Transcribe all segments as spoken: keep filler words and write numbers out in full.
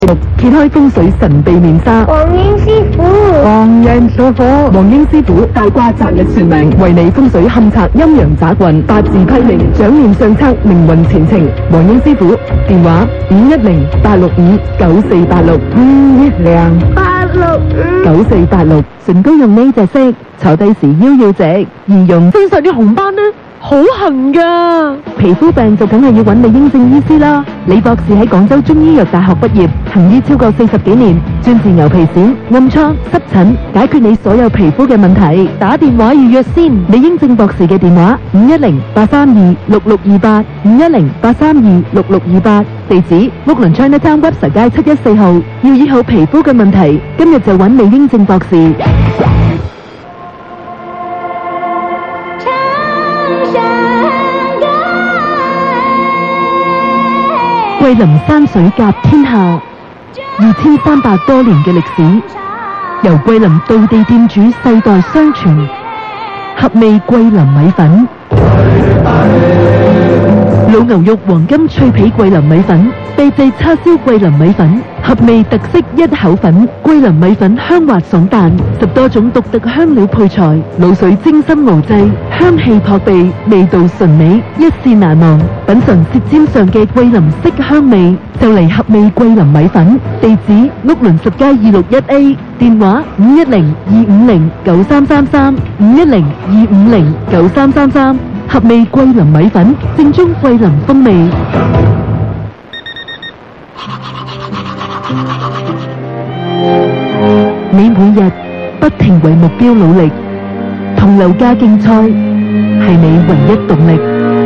揭開風水神秘面紗。 黃英師傅， 黃人所火，黃英師傅大掛擇日算命，為你風水勘測陰陽宅運，八字批命，掌念上策，命運前程。黃英師傅電話五一零八六五九四八六五一零八六五九四八六。唇膏用呢隻色，坐低時腰要直，易用。身上啲紅斑呢？好痕噶，皮膚病就梗係要揾李英正醫師啦。李博士喺廣州中醫藥大學畢業，行醫超過四十幾年，專治牛皮癬、暗瘡、濕疹，解決你所有皮膚嘅問題。打電話預約先，李英正博士嘅電話五一零八三二六六二八五一零八三二六六二八，地址屋崙 Chinatown Webster 街七一四號。要醫好皮膚嘅問題，今日就揾李英正博士。桂林山水甲天下，二千三百多年嘅歷史，由桂林道地店主世代相傳。合味桂林米粉，老牛肉黃金脆皮桂林米粉，秘製叉燒桂林米粉，合味特色一口粉。桂林米粉香滑爽彈，十多種獨特香料配材，滷水精心熬製，香氣撲鼻，味道純美，一試難忘。品嘗舌尖上嘅桂林色香味，就嚟合味桂林米粉。地址屋崙十街二六一 A， 電話五一零二五零九三三三五一零二五零九三三三。合味桂林米粉，正宗桂林風味。你每日不停為目標努力，同樓價競賽係你唯一動力。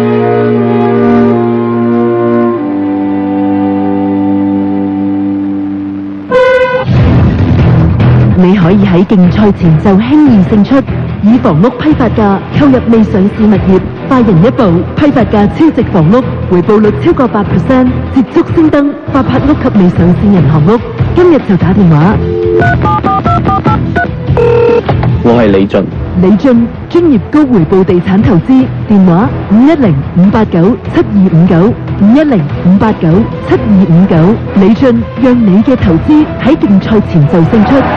你可以喺競賽前就輕易勝出，以房屋批發價購入未上市物業，快人一步，批發價超值房屋，回報率超過百 percent， 捷足先登發拍屋及未上市銀行屋。今日就打電話。 我係李俊。 李俊，專業高回報地產投資，電話五一零五八九七二五九五一零五八九七二五九。李俊，讓你嘅投資喺競賽前就勝出。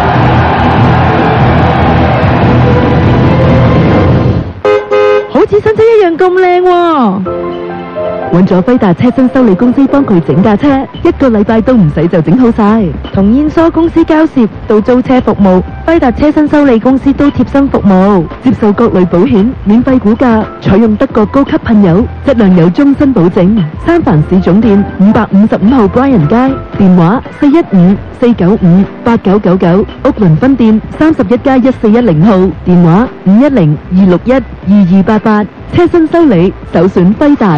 好似新車一樣咁靚喎！揾咗輝達車身修理公司幫佢整架車，一個禮拜都唔使就整好晒。從燕梳公司交涉到租車服務，輝達車身修理公司都貼身服務，接受各類保險，免費估價，採用德國高級噴油，質量有終身保證。三藩市總店五百五十五號 Bryan 街，電話四一五四九五八九九九，屋崙分店三十一街一四一零號，電話五一零二六一二二八八。車身修理首選輝達。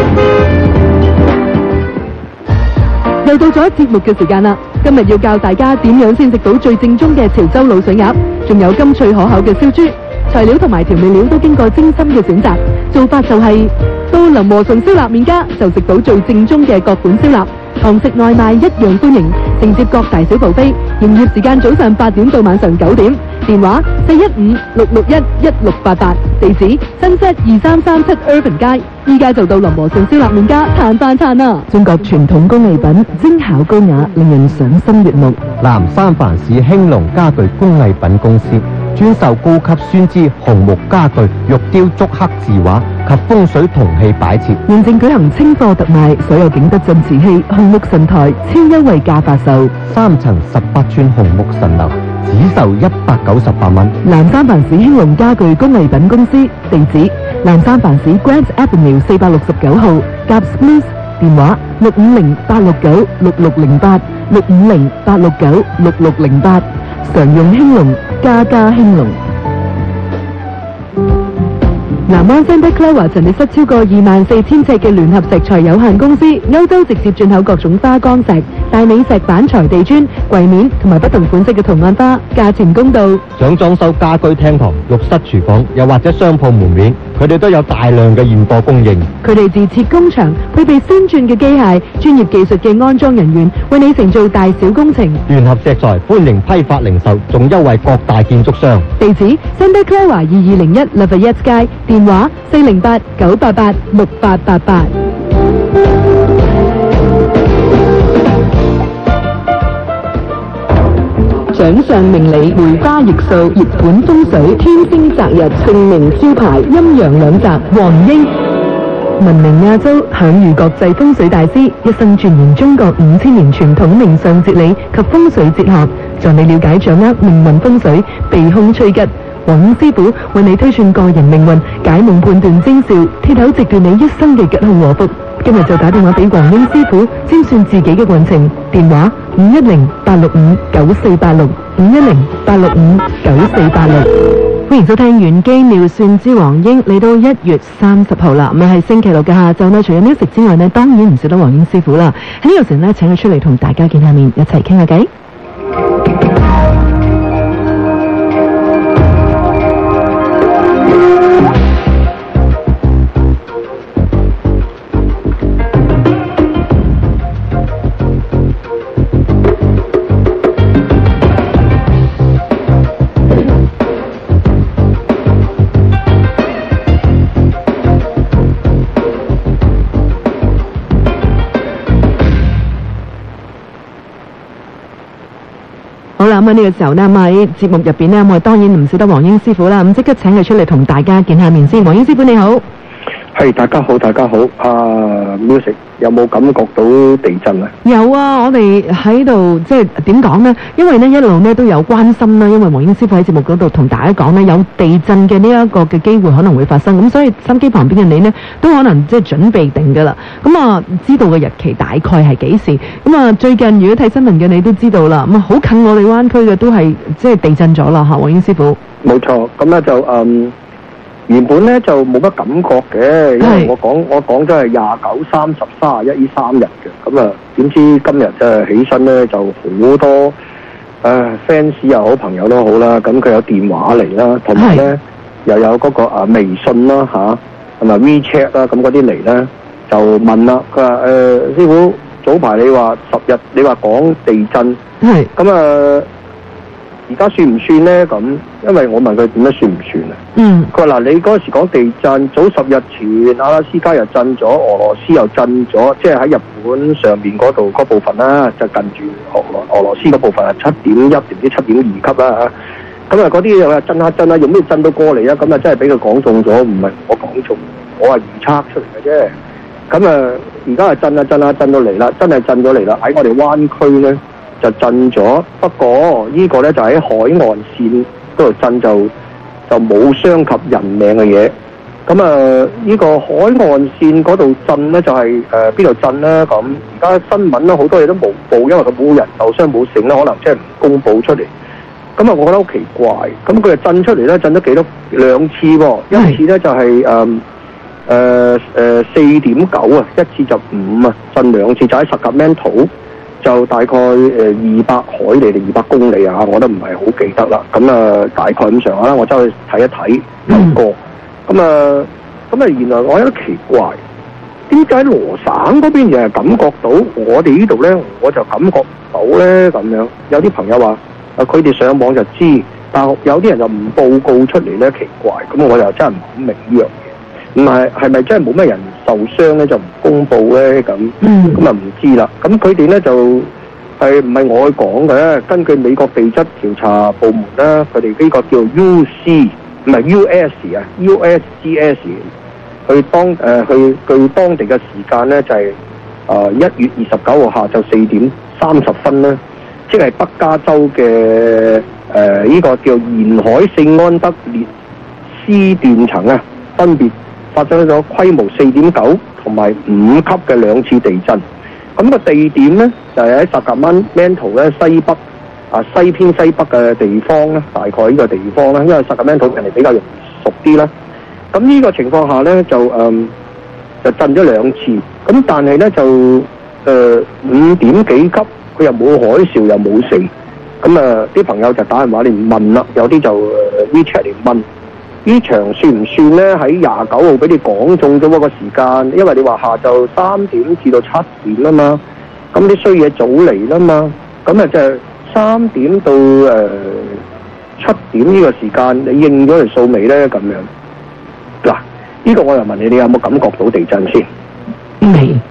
又到咗節目嘅時間啦！今日要教大家點樣先食到最正宗嘅潮州滷水鴨，仲有甘脆可口嘅燒豬。材料同埋調味料都經過精心嘅選擇，做法就係、是、到林和順燒臘麵家就食到最正宗嘅各款燒臘，堂食外賣一樣歡迎，承接各大小部飛。營業時間早上八點到晚上九點，電話四一五六六一一六八八，地址新set二三三七 Urban 街。依家就到林和順燒臘麵家嘆飯餐啦！中國傳統工藝品，精巧高雅，令人賞心悅目。 南三藩市興隆家具工藝品公司專售高級酸枝紅木家具、玉雕竹刻字畫及風水銅器擺設。 現正舉行清貨特賣，所有景德鎮瓷器、紅木神台超優惠價發售， 三層十八寸紅木神樓只售一百九十八蚊。 南三藩市興隆家具工藝品公司，地址南三藩市 Grant Avenue 四百六十九號，夾 Smith， 電話六五零八六九六六零八六五零八六九六六零八。常用興隆，家家興隆。南灣 Santa Clara 陳列室超過二萬四千尺嘅聯合石材有限公司，歐洲直接進口各種花崗石、大理石板材地磚、櫃面同埋不同款式嘅圖案花，價錢公道。 想裝修家居廳堂、浴室、廚房，又或者商鋪門面，佢哋都有大量嘅現貨供應。 佢哋自設工場，配備先進嘅機械、專業技術嘅安裝人員，為你承做大小工程。 聯合石材歡迎批發零售，仲優惠各大建築商。 地址 Santa Clara 二二零一 Lafayette 街，電話四零八九八八六八八八。 掌上明理，梅花易數，熱盤風水，天星擇日，姓名招牌，陰陽兩擇，黃英。聞名亞洲，享譽國際風水大師，一生鑽研中國五千年傳統命相哲理及風水哲學，助你了解掌握命運風水，避凶趨吉。黃英師傅為你推算個人命運，解夢判斷徵兆，鐵口直斷你一生嘅吉凶禍福。今日就打電話俾黃英師傅，占算自己嘅運程。電話五一零八六五九四八六五一零八六五九四八六。歡迎收聽玄機妙算之黃英。嚟到一月三十號啦，咁啊係星期六嘅下晝呢，除咗 music 之外呢，當然唔少得黃英師傅啦。喺呢個時候呢，請佢出嚟同大家見下面，一齊傾下偈。好啦，咁啊呢個時候呢，咁喺節目入邊呢，我哋當然唔少得黃英師傅啦，咁即刻請佢出嚟同大家見下面先。黃英師傅你好。 係，大家好，大家好。啊 ，music 有冇感覺到地震啊？ 有啊，我哋喺度即係點講呢？因為呢一路呢都有關心啦，因為黃英師傅喺節目嗰度同大家講呢，有地震嘅呢一個嘅機會可能會發生，咁所以心機旁邊嘅你呢，都可能即係準備定噶啦。咁啊，知道嘅日期大概係幾時？咁啊，最近如果睇新聞嘅你都知道啦，咁啊好近我哋灣區嘅都係即係地震咗啦嚇，黃英師傅。 冇錯，咁咧就嗯。原本咧就冇乜感覺嘅，因為我講我講咗係廿九、三十、三十一呢三日嘅，咁啊點知今日就起身咧就好多誒 fans 又好朋友都好啦，咁佢有電話嚟啦，同埋咧又有嗰個啊微信啦嚇，同埋 WeChat 啦，咁嗰啲嚟咧就問啦，佢話誒師傅早排你話十日，你話講地震，係咁啊。而家算唔算呢？咁，因為我問佢點樣算唔算啊？嗯。佢話嗱，你嗰時講地震，早十日前阿拉斯加又震咗，俄羅斯又震咗，即係喺日本上面嗰度嗰部分啦，就近住俄羅俄羅斯嗰部分係七點一定唔知七點二級啦嚇。咁啊嗰啲又話震下震下，用咩震到過嚟啊？咁啊真係俾佢講中咗，唔係我講中，我係預測出嚟嘅啫。咁啊，而家係震下震下震到嚟啦，真係震咗嚟啦！喺我哋灣區咧。就震咗，不過呢個呢就喺海岸線嗰度震就就冇傷及人命嘅嘢。咁啊，呢個海岸線嗰度震呢，就係誒邊度震呢？咁而家新聞呢，好多嘢都冇報，因為佢冇人受傷冇成啦，可能即係唔公佈出嚟。咁啊，我覺得好奇怪。咁佢就震出嚟呢，震咗幾多兩次喎？一次呢就係誒誒誒四點九啊，一次就五啊，震兩次就喺Sacramento。就大概誒二百海里定二百公里啊，我都唔係好記得啦。咁啊，大概咁上下啦，我走去睇一睇睇過。咁啊，咁啊，原來我有啲奇怪，點解羅省嗰邊又係感覺到，我哋呢度咧我就感覺唔到咧咁樣？有啲朋友話，啊佢哋上網就知，但有啲人就唔報告出嚟咧，奇怪。咁我又真係唔好明呢樣嘢。唔係係咪真係冇乜人受傷咧？就唔公佈咧咁，咁啊唔知啦。咁佢哋咧就係唔係我講嘅？根據美國地質調查部門啦，佢哋呢個叫 U C 唔係 U S 啊 ，U S G S 去當誒、呃、去據當地嘅時間咧就係誒一月二十九號下晝四點三十分咧，即係北加州嘅誒呢個叫沿海聖安德烈斯斷層啊，分別發生咗規模四點九同埋五級嘅兩次地震，咁個地點呢，就係喺Sacramento咧西北啊西偏西北嘅地方咧，大概呢個地方啦，因為Sacramento人哋比較容易熟啲啦。咁呢個情況下呢，就誒、嗯、就震咗兩次，咁但係呢，就誒、呃、五點幾級，佢又冇海嘯又冇事，咁啊啲朋友就打電話嚟問啦，有啲就 WeChat 嚟問。呢場算唔算咧？喺廿九號俾你講中咗嗰個時間，因為你話下晝三點至到七點啊嘛，咁啲衰嘢早嚟啦嘛，咁啊就係三點到誒七點呢個時間，你應咗條數未咧？咁樣嗱，呢個我又問你，你有冇感覺到地震先？ 未。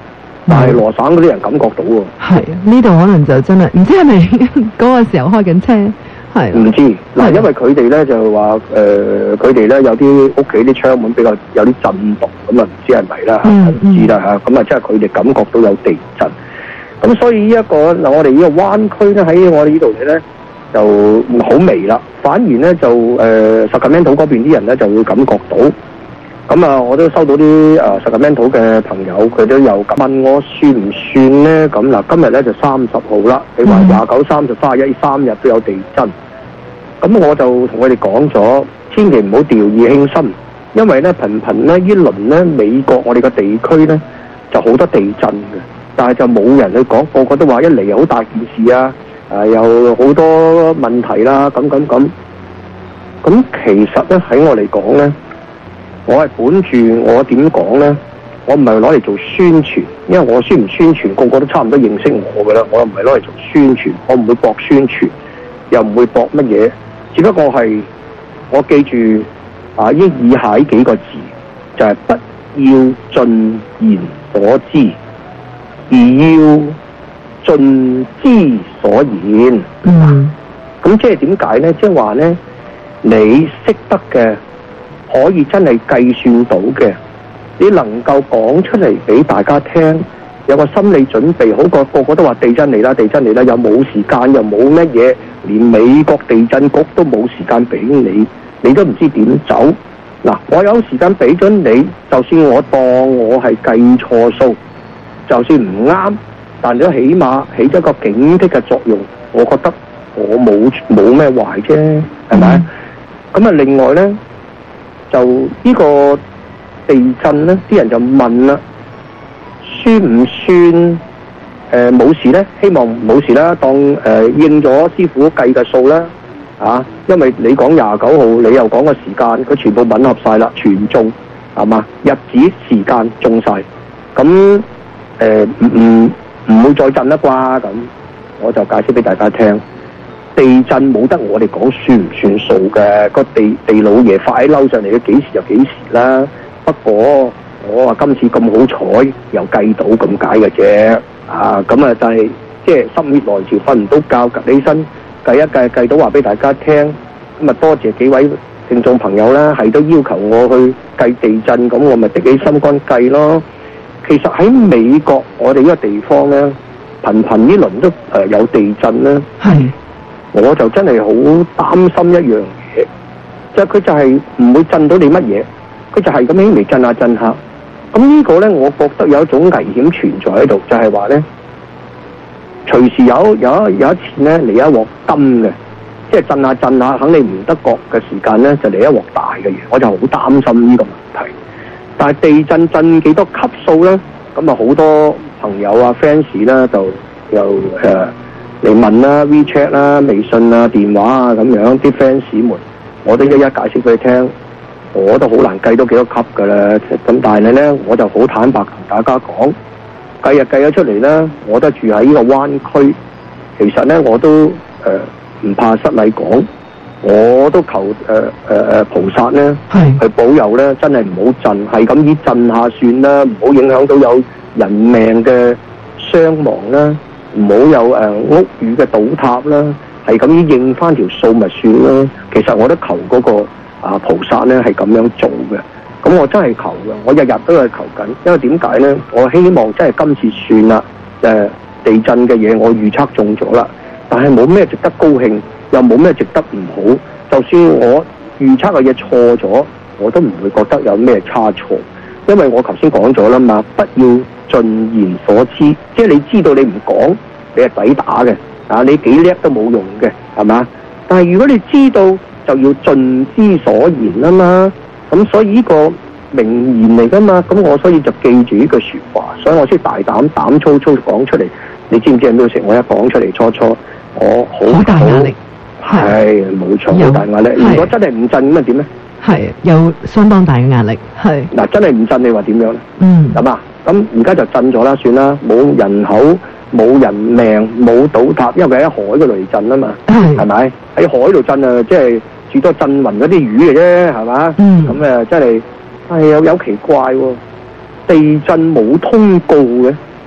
但係羅省嗰啲人感覺到喎。 係啊，呢度可能就真係唔知係咪嗰個時候開緊車，係唔知嗱，因為佢哋咧就話誒，佢哋咧有啲屋企啲窗門比較有啲震動，咁啊唔知係咪啦嚇，唔、嗯、知啦嚇，咁啊即係佢哋感覺到有地震，咁所以呢、這、一個嗱，我哋呢個灣區咧喺我哋呢度嚟咧就好微啦，反而咧就誒 Sacramento 嗰邊啲人咧就會感覺到。咁啊，我都收到啲誒 Sacramento 嘅朋友，佢都有問我算唔算咧？咁嗱，今日咧就三十號啦，你話廿九、三十、三十一三日都有地震，咁我就同佢哋講咗，千祈唔好掉以輕心，因為咧頻頻咧呢輪咧美國我哋個地區咧就好多地震嘅，但係就冇人去講，個個都話一嚟又好大件事啊，誒有好多問題啦，咁咁咁，咁其實咧喺我嚟講咧。我係本住我點講呢？我唔係攞嚟做宣傳，因為我宣唔宣傳，個個都差唔多認識我噶啦。我又唔係攞嚟做宣傳，我唔會博宣傳，又唔會博乜嘢。只不過係我記住啊，呢以下呢幾個字就係、是、不要盡言所知，而要盡之所言。嗯，咁即係點解呢？即係話呢，你識得嘅。可以真係計算到嘅，你能夠講出嚟俾大家聽，有個心理準備，好過個個都話地震嚟啦，地震嚟啦，又冇時間，又冇乜嘢，連美國地震局都冇時間俾你，你都唔知點走。嗱，我有時間俾咗你，就算我當我係計錯數，就算唔啱，但都起碼起咗個警惕嘅作用。我覺得我冇冇咩壞啫，係咪？咁啊，另外呢。就呢個地震咧，啲人就問啦，算唔算誒冇、呃、事咧？希望冇事啦，當誒、呃、應咗師傅計嘅數啦，啊，因為你講廿九號，你又講個時間，佢全部吻合晒啦，全中係嘛？日子時間中晒，咁誒唔唔唔會再震啦啩？咁我就解釋俾大家聽。地震冇得我哋講算唔算數嘅，個地地老爺發起嬲上嚟嘅，幾時就幾時啦。不過我話今次咁好彩，又計到咁解嘅啫。啊，咁啊就係即係心血來潮，瞓唔到覺，趌起身計一計，計到話俾大家聽。咁啊多謝幾位聽眾朋友啦，係都要求我去計地震，咁我咪滴起心肝計咯。其實喺美國我哋呢個地方咧，頻頻呢輪都誒有地震咧。係。我就真係好擔心一樣嘢，即係佢就係唔會震到你乜嘢，佢就係咁輕微震下震下。咁呢個呢，我覺得有一種危險存在喺度，就係話呢，隨時有有一有一次呢嚟一鑊金嘅，即係震下震下，肯定唔得覺嘅時間呢，就嚟一鑊大嘅嘢，我就好擔心呢個問題。但係地震震幾多級數呢？咁啊好多朋友啊 fans 啦就又誒。呃嚟問啦 WeChat 啦、微信啊、電話啊咁樣，啲 fans 們，我都一一解釋俾你聽，我都好難計到幾多級噶啦。咁但係咧，我就好坦白同大家講，計日計咗出嚟咧，我都住喺呢個灣區，其實咧我都誒唔、呃、怕失禮講，我都求誒誒誒菩薩咧去保佑咧，真係唔好震，係咁依震下算啦，唔好影響到有人命嘅傷亡啦。唔好有誒、呃、屋宇嘅倒塌啦，係咁樣應翻條數咪算啦。其實我都求嗰、那個啊菩薩咧係咁樣做嘅，咁我真係求嘅，我日日都係求緊。因為點解咧？我希望真係今次算啦，誒、呃、地震嘅嘢我預測中咗啦，但係冇咩值得高興，又冇咩值得唔好。就算我預測嘅嘢錯咗，我都唔會覺得有咩差錯，因為我頭先講咗啦嘛，不要盡言所知，即係你知道你唔講，你係抵打嘅，啊你幾叻都冇用嘅，係嘛？但係如果你知道，就要盡之所言啊嘛，咁所以呢個名言嚟噶嘛，咁我所以就記住呢句說話，所以我先大膽膽粗粗講出嚟。你知唔知係咩事？我一講出嚟，初初我好大壓力，係冇錯，好大壓力。如果真係唔震咁啊點咧？ 係有相當大嘅壓力，係嗱真係唔震，你話點樣咧？ 嗯， 咁啊，咁而家就震咗啦，算啦，冇人口，冇人命，冇倒塌，因為佢喺海嗰度嚟震啊嘛，係咪？喺海度震啊，即係最多震暈嗰啲魚嘅啫，係嘛？嗯，咁誒真係係有有奇怪喎，地震冇通告嘅，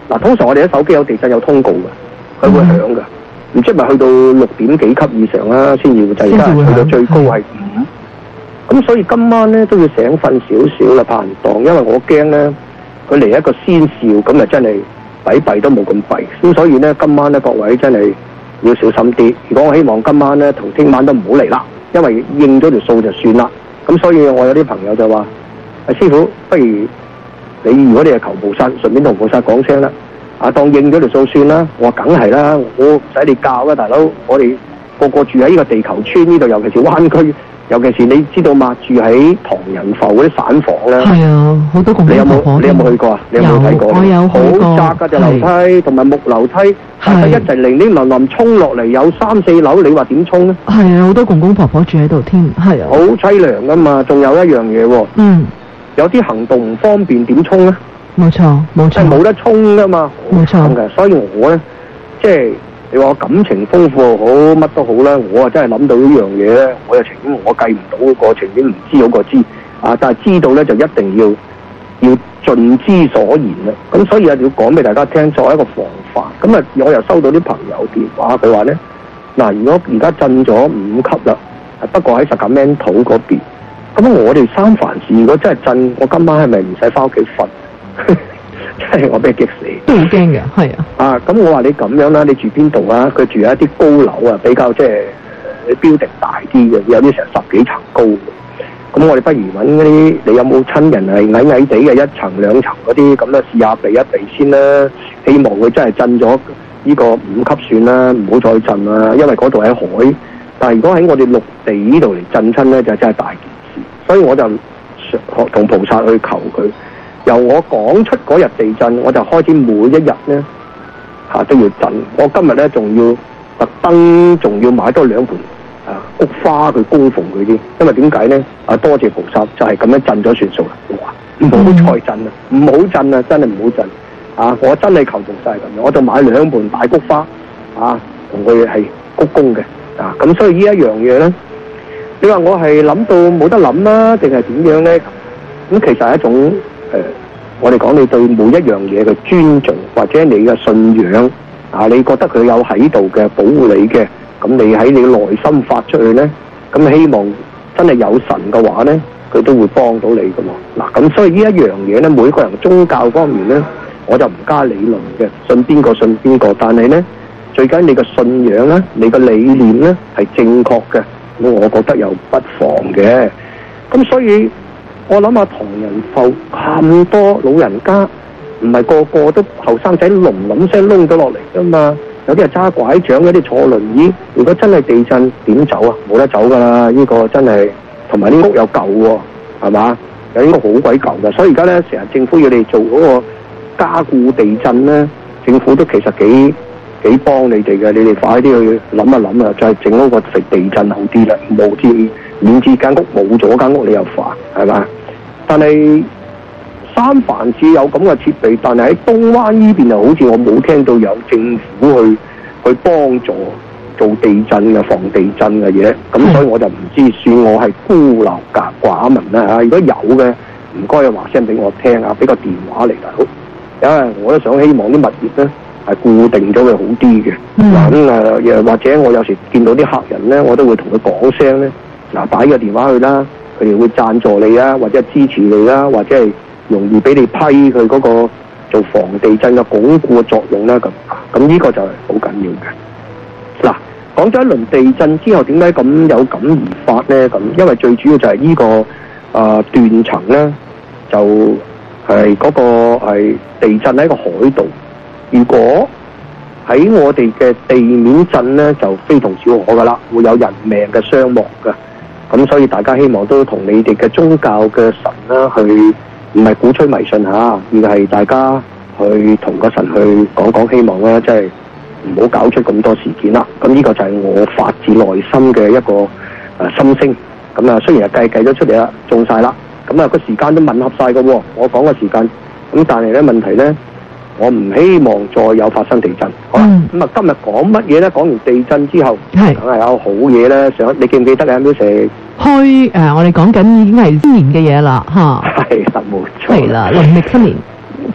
嗱，通常我哋啲手機有地震有通告嘅，佢會響嘅，唔知係咪去到六點幾級以上啦，先至會就而家去到最高係五。咁所以今晚咧都要醒瞓少少啦，拍人檔，因為我驚咧佢嚟一個先兆，咁啊真係弊弊都冇咁弊。咁所以咧今晚咧各位真係要小心啲。如果我希望今晚咧同聽晚都唔好嚟啦，因為應咗條數就算啦。咁所以我有啲朋友就話：阿師傅，不如你如果你係求菩薩，順便同菩薩講聲啦，啊當應咗條數算啦。我話梗係啦，我唔使你教啦，大佬。我哋個個住喺呢個地球村呢度，尤其是灣區。尤其是你知道嘛，住喺唐人埠嗰啲散房咧， 係啊，好多公公婆婆。 你有冇？你有冇去過啊？你有冇睇過？ 我有去過。 好窄㗎隻樓梯，同埋木樓梯，大家一齊零零冧冧衝落嚟，有三四樓，你話點衝咧？ 係啊，好多公公婆婆住喺度添，係啊。 好凄涼㗎嘛！仲有一樣嘢喎， 嗯， 有啲行動唔方便點衝咧？ 冇錯，冇錯， 係冇得衝㗎嘛， 冇錯嘅。所以我咧，即係。你話我感情豐富又好，乜都好啦，我啊真係諗到呢樣嘢咧，我又情願我計唔到嗰個情願唔知嗰個知，啊，但係知道咧就一定要要盡之所言啦。咁所以啊要講俾大家聽，作為一個防範。咁啊，我又收到啲朋友電話，佢話咧嗱，如果而家震咗五級啦，不過喺Sacramento嗰邊，咁我哋三藩市如果真係震，我今晚係咪唔使翻屋企瞓？真係我俾佢激死， 都好驚嘅，係啊。 啊，咁我話你咁樣啦，你住邊度啊？佢住喺一啲高樓啊，比較即係標定大啲嘅，有啲成十幾層高嘅。咁我哋不如揾嗰啲，你有冇親人係矮矮地嘅一層兩層嗰啲，咁咧試下避一避先啦。希望佢真係震咗呢個五級算啦，唔好再震啦，因為嗰度喺海。但係如果喺我哋陸地呢度嚟震親咧，就真係大件事。所以我就學同菩薩去求佢。由我講出嗰日地震，我就開始每一日咧嚇都要震。我今日咧仲要特登，仲要買多兩盆啊菊花去供奉佢啲。因為點解咧？啊多謝菩薩，就係咁樣震咗算數啦。哇！唔好再震啦，唔好震啊！真係唔好震啊！我真係求菩薩係咁樣，我就買兩盆大菊花啊，同佢係鞠躬嘅啊。咁所以呢一樣嘢咧，你話我係諗到冇得諗啦，定係點樣咧？咁其實係一種誒、呃，我哋講你對每一樣嘢嘅尊重，或者你嘅信仰啊，你覺得佢有喺度嘅保護你嘅，咁你喺你內心發出去咧，咁希望真係有神嘅話咧，佢都會幫到你噶嘛。嗱，咁所以呢一樣嘢咧，每個人宗教方面咧，我就唔加理論嘅，信邊個信邊個，但係咧最緊你嘅信仰咧，你嘅理念咧係正確嘅，咁我覺得又不妨嘅。咁所以。我諗下唐人埠咁多老人家，唔係個個都後生仔隆隆聲窿咗落嚟噶嘛？有啲係揸拐杖，有啲坐輪椅。如果真係地震，點走啊？冇得走噶啦！呢、這個真係，同埋啲屋又舊喎，係嘛？有啲屋好鬼舊噶，所以而家咧成日政府要你做嗰個加固地震咧，政府都其實幾幾幫你哋嘅。你哋快啲去諗一諗啊，再整嗰個地地震好啲啦，冇至免至間屋冇咗間屋你又煩，係嘛？但係三藩市有咁嘅設備，但係喺東灣呢邊又好似我冇聽到有政府去去幫助做地震嘅防地震嘅嘢，咁所以我就唔知，算我係孤陋寡聞啦嚇。如果有嘅，唔該話聲俾我聽啊，俾個電話嚟大佬，因為我都想希望啲物業咧係固定咗佢好啲嘅。咁誒又或者我有時見到啲客人咧，我都會同佢講聲咧，嗱打個電話去啦。佢哋會贊助你啊，或者支持你啦，或者係容易俾你批佢嗰個做防地震嘅鞏固嘅作用啦。咁咁呢個就係好緊要嘅。嗱，講咗一輪地震之後，點解咁有感而發咧？咁因為最主要就係呢、這個啊斷、呃、層咧，就係、是、嗰個係地震喺個海度。如果喺我哋嘅地面震咧，就非同小可噶啦，會有人命嘅傷亡嘅。咁所以大家希望都同你哋嘅宗教嘅神啦，去唔係鼓吹迷信嚇，而係大家去同個神去講講希望啦，即係唔好搞出咁多事件啦。咁呢個就係我發自內心嘅一個誒、呃、心聲。咁啊，雖然係計計咗出嚟啦，中晒啦，咁啊個時間都吻合晒嘅喎，我講嘅時間。咁但係咧問題咧，我唔希望再有發生地震。好啦，咁啊、嗯、今日講乜嘢咧？講完地震之後，係梗係有好嘢咧。想你記唔記得啊？有冇食？ 開誒、呃，我哋講緊已經係新年嘅嘢啦，嚇。 係實冇錯。 係啦，農曆新年。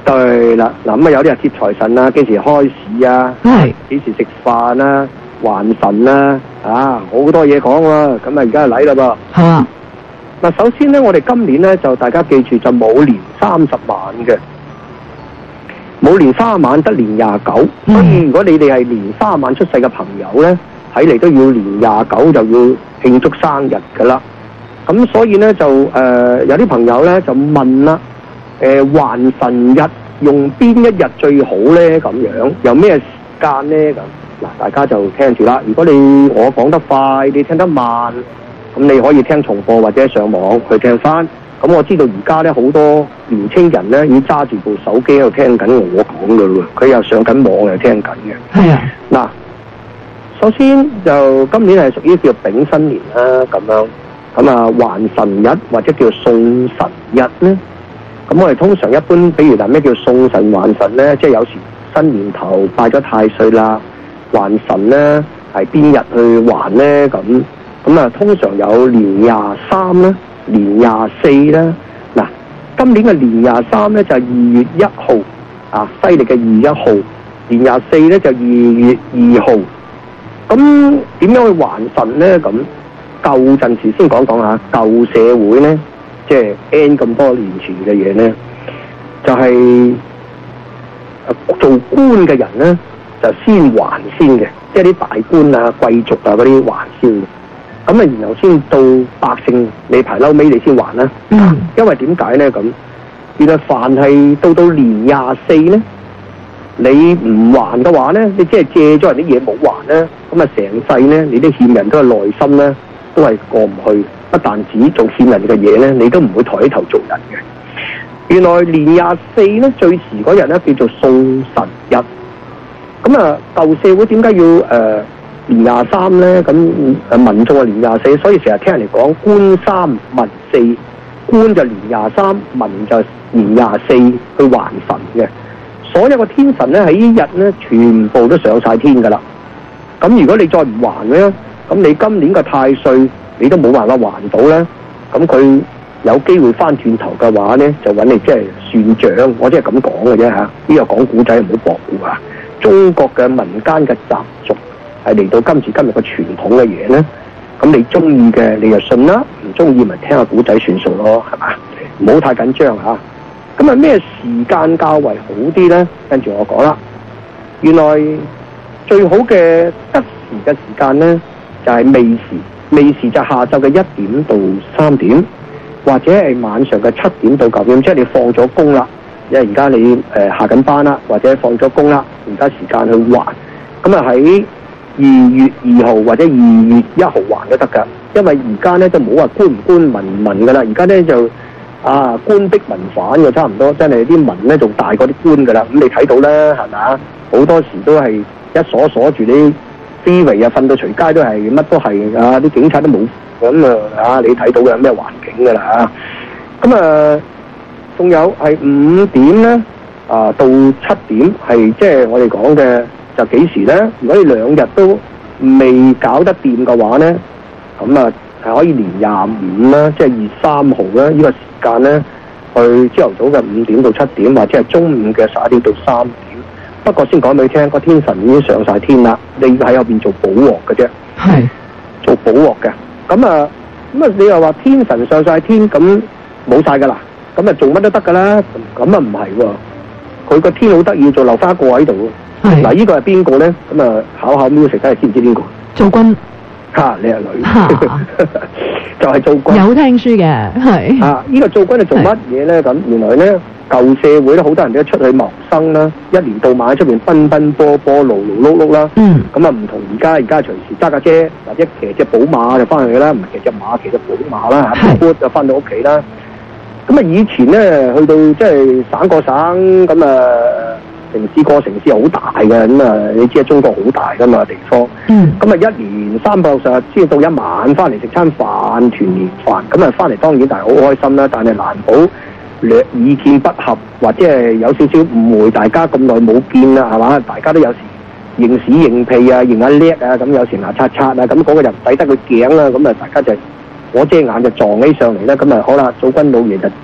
對啦，嗱咁啊有啲係接財神啊，幾時開市啊？ 係幾時食飯啊？還神啊？啊，好多嘢講喎，咁啊而家嚟啦噃。 係啊， 嗱，首先咧，我哋今年咧就大家記住就冇年三十晚嘅，冇年三十晚得年廿九， 嗯所以如果你哋係年三十晚出世嘅朋友咧，睇嚟都要年廿九就要慶祝生日噶啦。咁所以咧就誒、呃、有啲朋友咧就問啦，誒、呃、還神日用邊一日最好咧？咁樣有咩時間咧？咁嗱，大家就聽住啦。如果你我講得快，你聽得慢，咁你可以聽重播或者上網去聽翻。咁我知道而家咧好多年青人咧已經揸住部手機喺度聽緊我講嘅咯，佢又上緊網又聽緊嘅。 係啊， 嗱，首先就今年係屬於叫丙申年啦，咁樣咁啊還神日或者叫送神日咧。咁我哋通常一般，比如嗱咩叫送神還神咧，即係有時新年頭拜咗太歲啦，還神咧係邊日去還咧？咁咁啊，通常有年廿三啦，年廿四啦。嗱，今年嘅年廿三咧就係二月一號啊，西歷嘅二月一號，年廿四咧就二月二號。咁點樣去還神咧？咁舊陣時先講講下舊社會咧。即係 N 咁多年前嘅嘢咧，就係、是、做官嘅人咧，就先還先嘅，即係啲大官啊、貴族啊嗰啲還先嘅。咁啊，然後先到百姓，你排嬲尾你先還啦。 嗯， 因為點解咧？咁原來凡係到到年廿四咧，你唔還嘅話咧，你即係借咗人啲嘢冇還咧，咁啊成世咧，你啲欠人都係內心咧，都係過唔去。不但止仲欠人嘅嘢咧，你都唔會抬起頭做人嘅。原來年廿四咧最遲嗰日咧叫做送神日。咁啊舊社會點解要誒、呃、年廿三咧？咁誒民眾係年廿四，所以成日聽人哋講官三民四，官就年廿三，民就年廿四去還神嘅。所有個天神咧喺呢日咧全部都上晒天噶啦。咁如果你再唔還咧，咁你今年嘅太歲你都冇辦法還到咧，咁佢有機會翻轉頭嘅話咧，就揾你即係算賬。我即係咁講嘅啫嚇，呢個講古仔唔好駁古啊。中國嘅民間嘅習俗係嚟到今時今日嘅傳統嘅嘢咧，咁你中意嘅你就信啦，唔中意咪聽下古仔算數咯，係嘛？唔好太緊張嚇。咁啊咩時間較為好啲咧？跟住我講啦，原來最好嘅得時嘅時間咧就係未時。未時就下晝嘅一點到三點，或者係晚上嘅七點到九點，即係你放咗工啦，因為而家你誒、呃、下緊班啦，或者放咗工啦，而家時間去還，咁啊喺二月二號或者二月一號還都得㗎，因為而家咧都冇話官唔官民唔民㗎啦，而家咧就啊官逼民反嘅差唔多，真係啲民咧仲大過啲官㗎啦，咁你睇到啦係咪啊？好多時都係一鎖鎖住啲。非圍啊，瞓到隨街都係，乜都係啊！啲警察都冇咁啊！啊，你睇到嘅咩環境㗎啦嚇？咁啊，仲有係五點咧啊到七點係即係我哋講嘅就幾時咧？如果你兩日都未搞得掂嘅話咧，咁啊係可以年廿五啦，即係二三號啦，呢個時間咧去朝頭早嘅五點到七點，或者係中午嘅十一點到三點。不過先講俾你聽，個天神已經上晒天啦，你喺後邊做保鑊嘅啫， 係做保鑊嘅。咁啊，咁啊，你又話天神上晒天，咁冇晒噶啦，咁啊做乜都得噶啦，咁啊唔係喎，佢個天好得意，做留花個喺度。 係嗱，呢個係邊個咧？咁啊，考考 music 睇下知唔知邊個？ 做軍嚇、啊，你係女， 啊、 就係做軍。 有聽書嘅，係啊，呢、這個做軍係做乜嘢咧？咁原來咧。舊社會咧，好多人都出去謀生啦，一年到晚喺出邊奔奔波波、勞勞碌碌啦。嗯。咁啊，唔同而家，而家隨時揸架車或者騎隻寶馬就翻去啦，唔係騎隻馬騎隻寶馬啦嚇，一就翻到屋企啦。咁啊，以前咧去到即係省過省，咁啊城市過城市好大嘅，咁啊你知啊，中國好大噶嘛地方。嗯。咁啊，一年三百六十日先到一晚翻嚟食餐飯，團年飯。咁啊，翻嚟當然但係好開心啦，但係難保。略意見不合，或者係有少少誤會，大家咁耐冇見啦，係嘛？大家都有時認屎認屁啊，認下叻啊，咁有時牙刷刷啊，咁嗰個就唔抵得佢頸啦，咁啊大家就我遮眼就撞起上嚟啦，咁啊好啦，祖君老爺就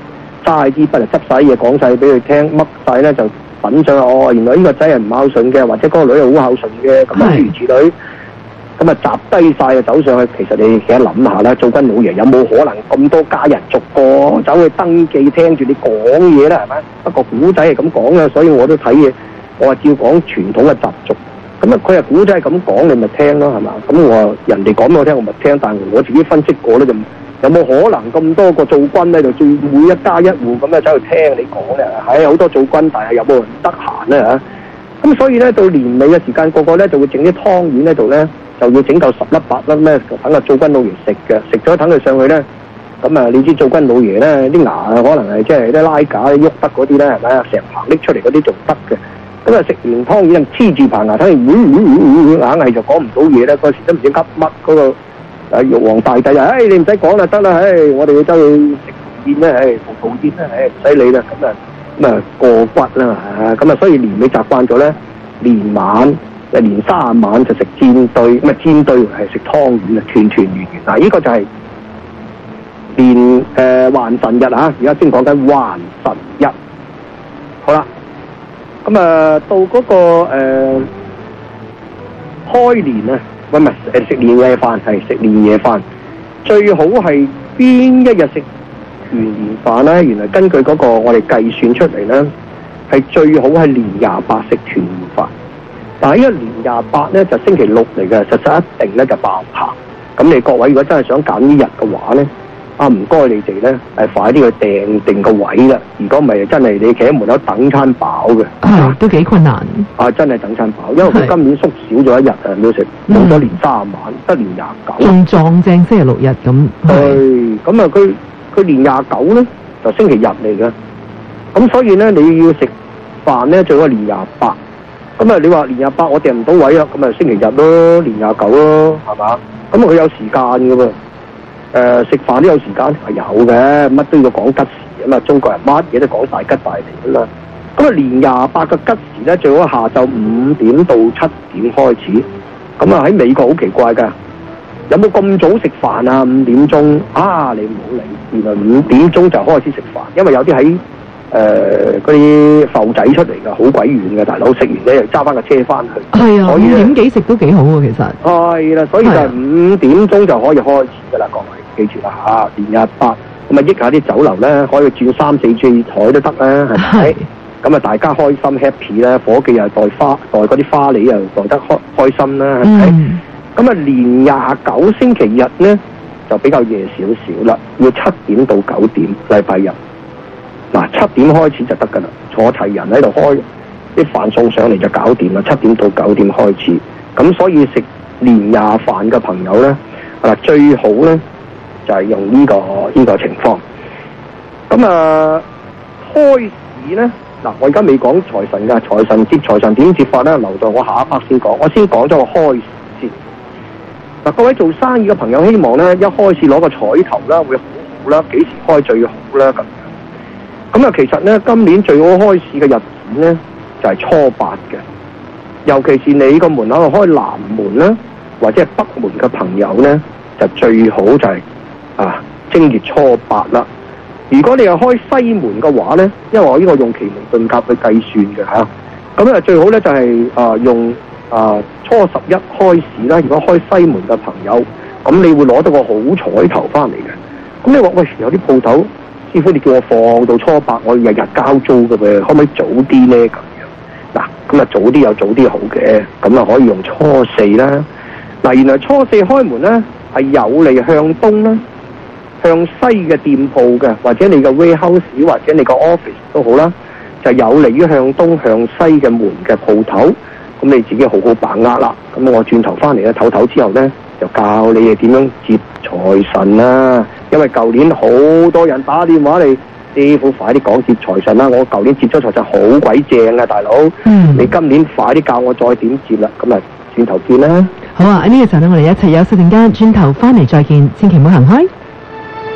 揸支筆就執晒嘢講晒俾佢聽，乜晒咧就品上去哦，原來呢個仔係唔孝順嘅，或者嗰個女係好孝順嘅，咁啊諸如此類。咁啊，集低晒啊，走上去。其實你記得諗下啦，做軍老爺有冇可能咁多家人逐個走去登記聽住你講嘢咧？係咪？不過古仔係咁講嘅，所以我都睇嘢。我話照講傳統嘅習俗。咁啊，佢係古仔係咁講，你咪聽咯，係嘛？咁我話人哋講俾我聽，我咪聽。但係我自己分析過咧，就有冇可能咁多個做軍咧，就每一家一戶咁樣走去聽你講咧？係好多做軍，但係有冇人得閒咧嚇？咁所以咧，到年尾嘅時間，個個咧就會整啲湯圓喺度咧。就要整夠十粒八粒咩？等個做軍老爺食嘅，食咗等佢上去咧。咁啊，你知做軍老爺咧，啲牙可能係即係啲拉架喐得嗰啲咧，係咪啊？成棚拎出嚟嗰啲仲得嘅。咁啊，食完湯圓黐住棚牙，睇完硬係就講唔到嘢咧。嗰時都唔知噏乜，嗰個誒玉皇大帝就誒、哎、你唔使講啦，得啦，誒、哎、我哋要走去食宴咧，誒葡萄宴咧，誒唔使理啦。咁啊咁啊過骨啦，咁啊所以年尾習慣咗咧，年晚。誒年卅晚就食煎堆，唔係煎堆係食湯圓啊，團團圓圓。嗱，呢個就係年誒還神日啊！而家先講緊還神日。好啦，咁啊到嗰、那個誒、呃、開年啊，唔係誒食年夜飯，係食年夜飯，最好係邊一日食團年飯咧？原來根據嗰個我哋計算出嚟咧，係最好係年廿八食團年飯。但係呢個年廿八咧就星期六嚟嘅，實際一定咧就爆棚。咁你各位如果真係想揀呢日嘅話咧，啊唔該你哋咧係快啲去訂定個位啦。如果唔係真係你企喺門口等餐飽嘅， 係都幾困難。 啊真係等餐飽，因為佢今年縮少咗一日啊，冇食冇咗年卅晚，得年廿九。 仲撞正星期六日咁。 係咁啊！佢佢年廿九咧就星期日嚟嘅，咁所以咧你要食飯咧最好係年廿八。咁啊！你話年廿八我訂唔到位啦，咁啊星期日咯，年廿九咯，係嘛？咁佢有時間嘅喎，誒食飯都有時間係有嘅，乜都要講吉時啊嘛！中國人乜嘢都講大吉大利㗎嘛。咁啊年廿八嘅吉時咧，最好下晝五點到七點開始。咁啊喺美國好奇怪㗎，有冇咁早食飯啊？五點鐘啊，你唔好理，原來五點鐘就開始食飯，因為有啲喺誒嗰啲埠仔出嚟㗎，好鬼遠嘅大佬，食完咧又揸翻個車翻去。係啊，五點幾食都幾好喎，其實。係啦，所以就係五點鐘就可以開始㗎啦，各位記住啦嚇，年廿八咁啊，益下啲酒樓咧，可以轉三四次台都得啦，係咪？咁啊，大家開心 happy 啦，伙計又袋花袋嗰啲花梨又袋得開開心啦，係咪？咁啊，年廿九星期日咧就比較夜少少啦，要七點到九點，禮拜日。嗱，七點開始就得㗎啦，坐齊人喺度開啲飯送上嚟就搞掂啦。七點到九點開始，咁所以食年廿飯嘅朋友咧，啊最好咧就係、是、用呢、這個呢、這個情況。咁啊，開市咧，嗱我而家未講財神㗎，財神接財神點接法咧？留在我下一 part 先講，我先講咗個開市先。嗱，各位做生意嘅朋友，希望咧一開始攞個彩頭啦，會好好啦，幾時開最好啦咁。咁啊，其實咧，今年最好開市嘅日子咧，就係、是、初八嘅。尤其是你個門口開南門啦，或者係北門嘅朋友咧，就最好就係、是、啊正月初八啦。如果你係開西門嘅話咧，因為我呢個用奇門遁甲去計算嘅嚇，咁啊最好咧就係、是、啊用啊初十一開市啦。如果開西門嘅朋友，咁你會攞到個好彩頭翻嚟嘅。咁你話喂，有啲鋪頭。師傅，你叫我放到初八，我日日交租嘅噃，可唔可以早啲咧？咁樣嗱，咁啊早啲有早啲好嘅，咁啊可以用初四啦。嗱，原來初四開門咧係有利向東啦，向西嘅店鋪嘅，或者你嘅 warehouse 或者你個 office 都好啦，就有利於向東向西嘅門嘅鋪頭。咁你自己好好把握啦。咁我轉頭翻嚟咧，唞唞之後咧，就教你哋點樣接財神啦。因為舊年好多人打電話嚟，師傅快啲講接財神啦！我舊年接咗財神好鬼正啊，大佬。嗯。你今年快啲教我再點接啦，咁啊轉頭見啦。 好啊，呢、這個時候咧，我哋一齊休息陣間，轉頭翻嚟再見，千祈唔好行開。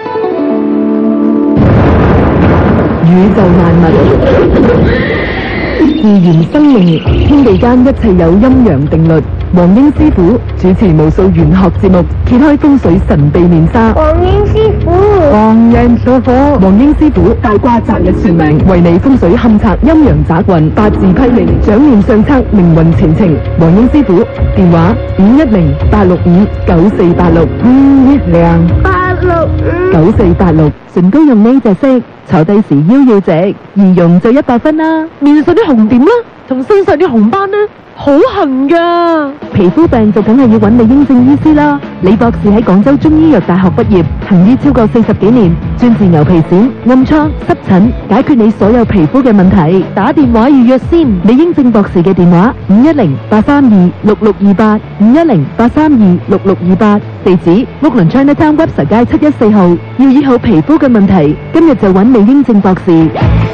宇宙萬物， 自然生命，天地間一切有陰陽定律。黃英師傅主持無數玄學節目，揭開風水神秘面紗。 黃英師傅， 黃人所火，黃英師傅大卦擇日算命，為你風水勘測陰陽雜運，八字批命，掌念相測命運前程。黃英師傅電話五一零八六五九四八六五一零八六五九四八六。唇膏用呢隻色，坐低時腰要直，易用就一百分啦。面上啲紅點啦，同身上啲紅斑呢，好痕噶。皮膚病就梗係要揾李英正醫師啦。李博士喺廣州中醫藥大學畢業，行醫超過四十幾年，專治牛皮癬、暗瘡、濕疹，解決你所有皮膚嘅問題。打電話預約先。李英正博士嘅電話五一零八三二六六二八五一零八三二六六二八，地址屋崙 Chinatown Webster 街七一四號。要醫好皮膚嘅問題，今日就揾李英正博士。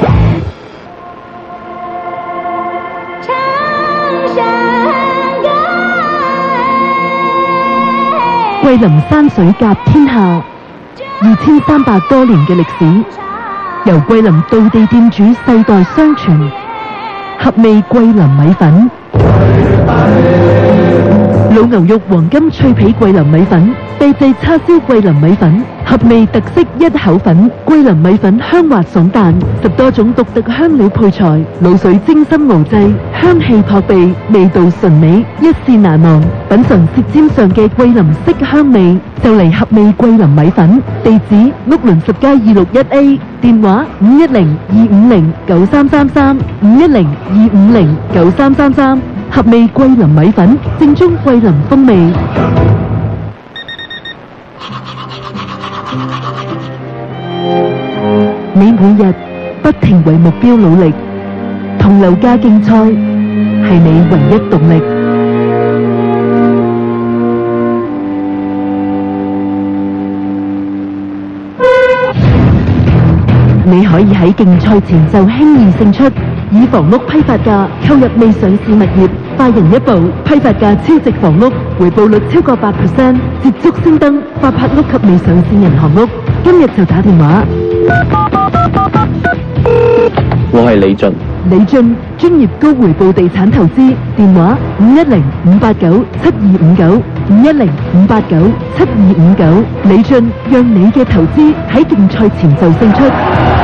桂林山水甲天下，二千三百多年嘅歷史，由桂林道地店主世代相傳。合味桂林米粉，老牛肉黃金脆皮桂林米粉，秘製叉燒桂林米粉，合味特色一口粉。桂林米粉香滑爽彈，十多種獨特香料配材，滷水精心熬製，香氣撲鼻，味道純美，一試難忘。品嘗舌尖上嘅桂林色香味，就嚟合味桂林米粉。地址屋崙十街二六一 A， 電話五一零二五零九三三三五一零二五零九三三三。合味桂林米粉，正宗桂林風味。你每日不停為目標努力，同樓價競賽係你唯一動力。你可以喺競賽前就輕易勝出，以房屋批發價購入未上市物業，快人一步，批發價超值房屋，回報率超過八 percent， 捷足先登發拍屋及未上市銀行屋。今日就打電話。 我係李俊。 李俊專業高回報地產投資，電話五一零五八九七二五九五一零五八九七二五九。李俊讓你嘅投資喺競賽前就勝出。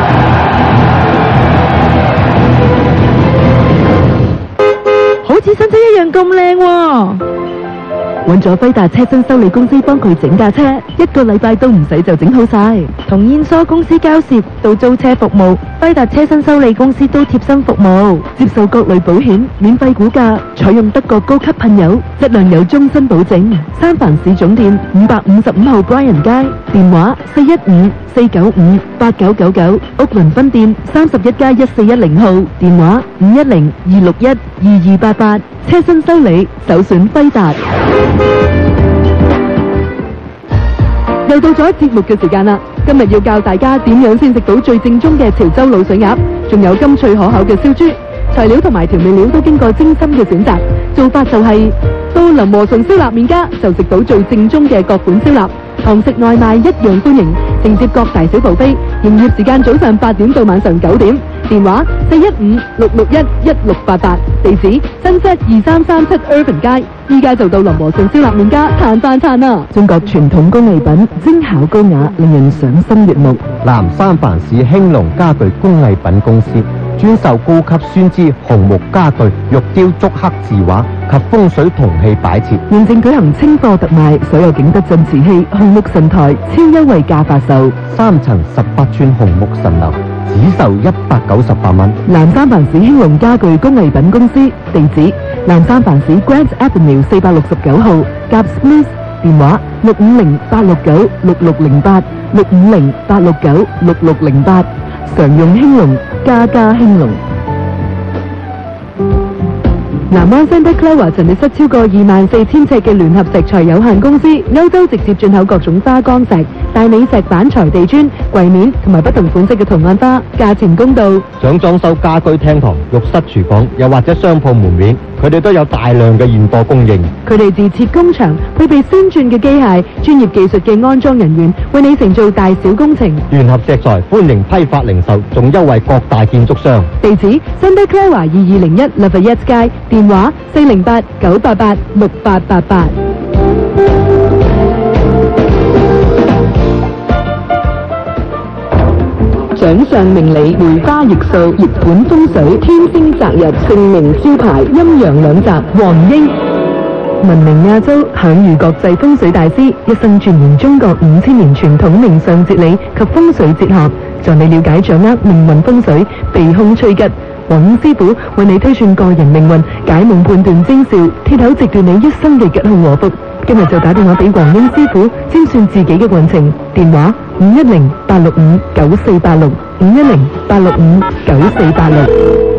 好似新車一樣咁靚喎！揾咗輝達車身修理公司幫佢整架車，一個禮拜都唔使就整好晒。同燕梳公司交涉到租車服務，輝達車身修理公司都貼身服務，接受各類保險，免費估價，採用德國高級噴油，質量有終身保證。三藩市總店五百五十五號 Bryan 街，電話四一五四九五八九九九，屋崙分店三十一街一四一零號，電話五一零二六一二二八八。車身修理首選輝達。又到咗節目嘅時間啦！今日要教大家點樣先食到最正宗嘅潮州滷水鴨，仲有甘脆可口嘅燒豬。材料同埋調味料都經過精心嘅選擇。做法就係、是、到林和順燒臘麵家就食到最正宗嘅各款燒臘，堂食外賣一樣歡迎，承接各大小部飛。營業時間早上八點到晚上九點。電話四一五六六一一六八八，地址新七二三三七 Irvin 街。依家就到林和順燒臘麵家嘆飯餐啦！中國傳統工藝品，精巧高雅，令人賞心悅目。 南三藩市興隆家具工藝品公司專售高級酸枝紅木家具、玉雕竹刻字畫及風水銅器擺設。 現正舉行清貨特賣，所有景德鎮瓷器、紅木神台超優惠價發售， 三層十八寸紅木神樓只售一百九十八蚊。 南三藩市興隆家具工藝品公司，地址南三藩市 Grant Avenue 四百六十九號，夾 Smith， 電話六五零八六九六六零八六五零八六九六六零八。常用興隆，家家興隆。南灣 Santa Clara 陳列室超過二萬四千尺嘅聯合石材有限公司，歐洲直接進口各種花崗石、大理石板材地磚、櫃面同埋不同款式嘅圖案花，價錢公道。 想裝修家居廳堂、浴室、廚房，又或者商鋪門面， 佢哋都有大量嘅現貨供應。 佢哋自設工場，配備先進嘅機械、專業技術嘅安裝人員，為你承做大小工程。 聯合石材歡迎批發零售，仲優惠各大建築商。 地址：新德克萊華二二零一 Lafayette 街，電話四零八九八八六八八八。掌上明理，梅花易數，熱盤風水，天星擇日，姓名招牌，陰陽兩集，黃英。聞名亞洲，享譽國際風水大師，一生鑽研中國五千年傳統命相哲理及風水哲學，助你了解掌握命運風水，避凶趨吉。黃英師傅為你推算個人命運，解夢判斷徵兆，鐵口直斷你一生嘅吉凶禍福。今日就打電話俾黃英師傅，精算自己嘅運程。電話五一零八六五九四八六，五一零八六五九四八六。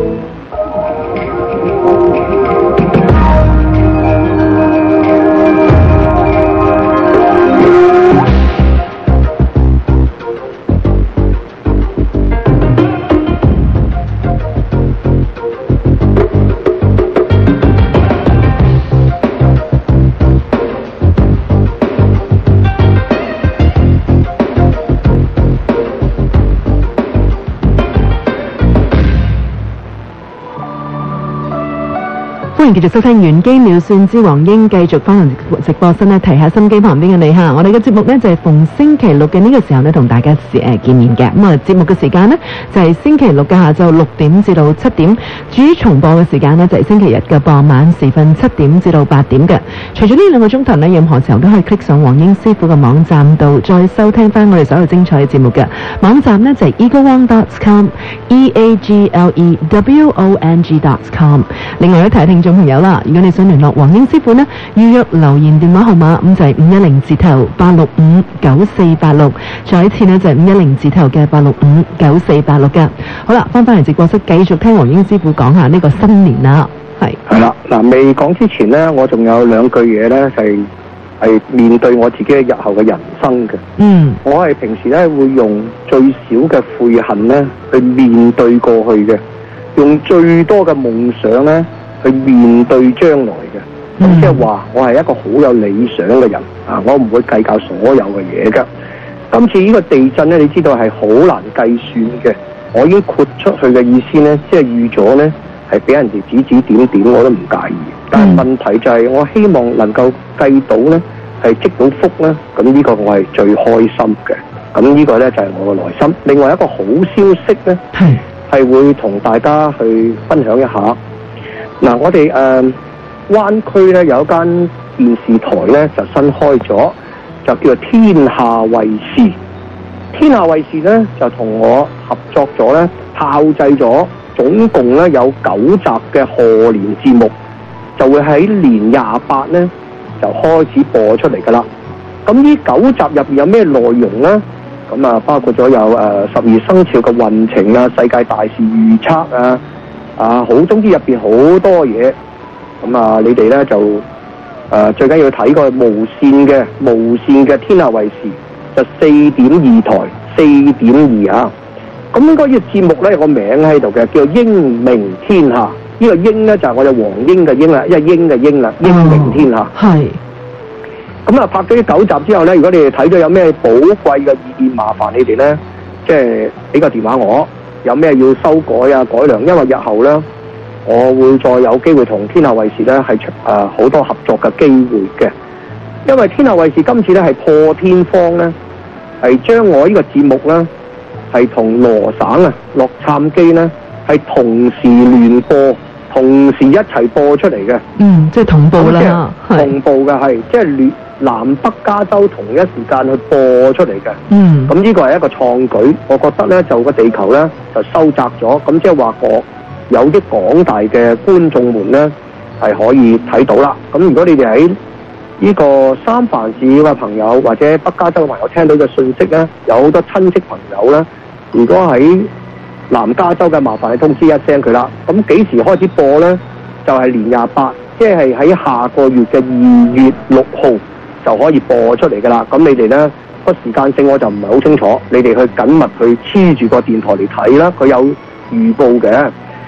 歡迎繼續收聽玄機妙算之黃英，繼續翻嚟直播室呢，提下心機旁邊嘅你嚇。我哋嘅節目呢，就係、是、逢星期六嘅呢個時候呢，同大家誒、呃、見面嘅。咁啊，節目嘅時間呢，就係、是、星期六嘅下晝六點至到七點，至於重播嘅時間呢，就係、是、星期日嘅傍晚時分七點至到八點嘅。除咗呢兩個鐘頭呢，任何時候都可以 click 上黃英師傅嘅網站度，再收聽翻我哋所有精彩嘅節目嘅。網站呢，就係、是、eaglewong dot com，e a g l e w o n g dot com。另外一提聽眾朋友啦，如果你想聯絡黃英師傅呢，預約留言電話號碼咁就係五一零字頭八六五九四八六，再一次呢，就係五一零字頭嘅八六五九四八六噶。好啦，翻返嚟直播室繼續聽黃英師傅講下呢個新年啦，係係啦，嗱未講之前呢，我仲有兩句嘢呢，就係、係面對我自己嘅日後嘅人生嘅。 嗯， 我係平時咧會用最少嘅悔恨呢去面對過去嘅，用最多嘅夢想呢去面對將來嘅。咁即係話我係一個好有理想嘅人啊！我唔會計較所有嘅嘢㗎。今次呢個地震呢，你知道係好難計算嘅。我已經豁出去嘅意思呢，即係預咗呢係俾人哋指指點點，我都唔介意。但係問題就係我希望能夠計到呢係積到福呢，咁呢個我係最開心嘅。咁呢個呢就係我嘅內心。另外一個好消息呢，係係會同大家去分享一下。嗱，我哋誒。呃灣區咧有一間電視台咧就新開咗，就叫做天下衛視。天下衛視咧就同我合作咗咧，炮製咗總共咧有九集嘅賀年節目，就會喺年廿八咧就開始播出嚟噶啦。咁呢九集入邊有咩內容咧？咁啊包括咗有誒十二生肖嘅運程啊、世界大事預測啊，啊好總之入邊好多嘢。咁啊，你哋咧就誒、呃、最緊要睇個無線嘅無線嘅天下衛視，就四點二台四點二啊。咁應該呢個節目咧有個名喺度嘅，叫做英明天下。呢、這個英咧就係、是、我哋黃英嘅英啦，因為英嘅英啦，英明天下。係、哦。咁啊，拍咗呢九集之後咧，如果你哋睇咗有咩寶貴嘅意見，麻煩你哋咧，即係俾個電話我，有咩要修改啊、改良，因為日後咧。我會再有機會同天下衛視咧係誒好多合作嘅機會嘅，因為天下衛視今次咧係破天荒咧係將我呢個節目咧係同羅省啊洛杉磯咧係同時聯播，同時一齊播出嚟嘅。嗯，即係同步啦，同步嘅係即係聯南北加州同一時間去播出嚟嘅。嗯，咁呢個係一個創舉，我覺得咧就個地球咧就收窄咗，咁即係話我。有啲廣大嘅觀眾們呢，係可以睇到啦。咁如果你哋喺呢個三藩市嘅朋友或者北加州嘅朋友聽到嘅信息呢，有好多親戚朋友呢，如果喺南加州嘅，麻煩你通知一聲佢啦。咁幾時開始播呢？就係年廿八，即係喺下個月嘅二月六號就可以播出嚟㗎啦。咁你哋呢，個時間性我就唔係好清楚，你哋去緊密去黐住個電台嚟睇啦。佢有預報嘅。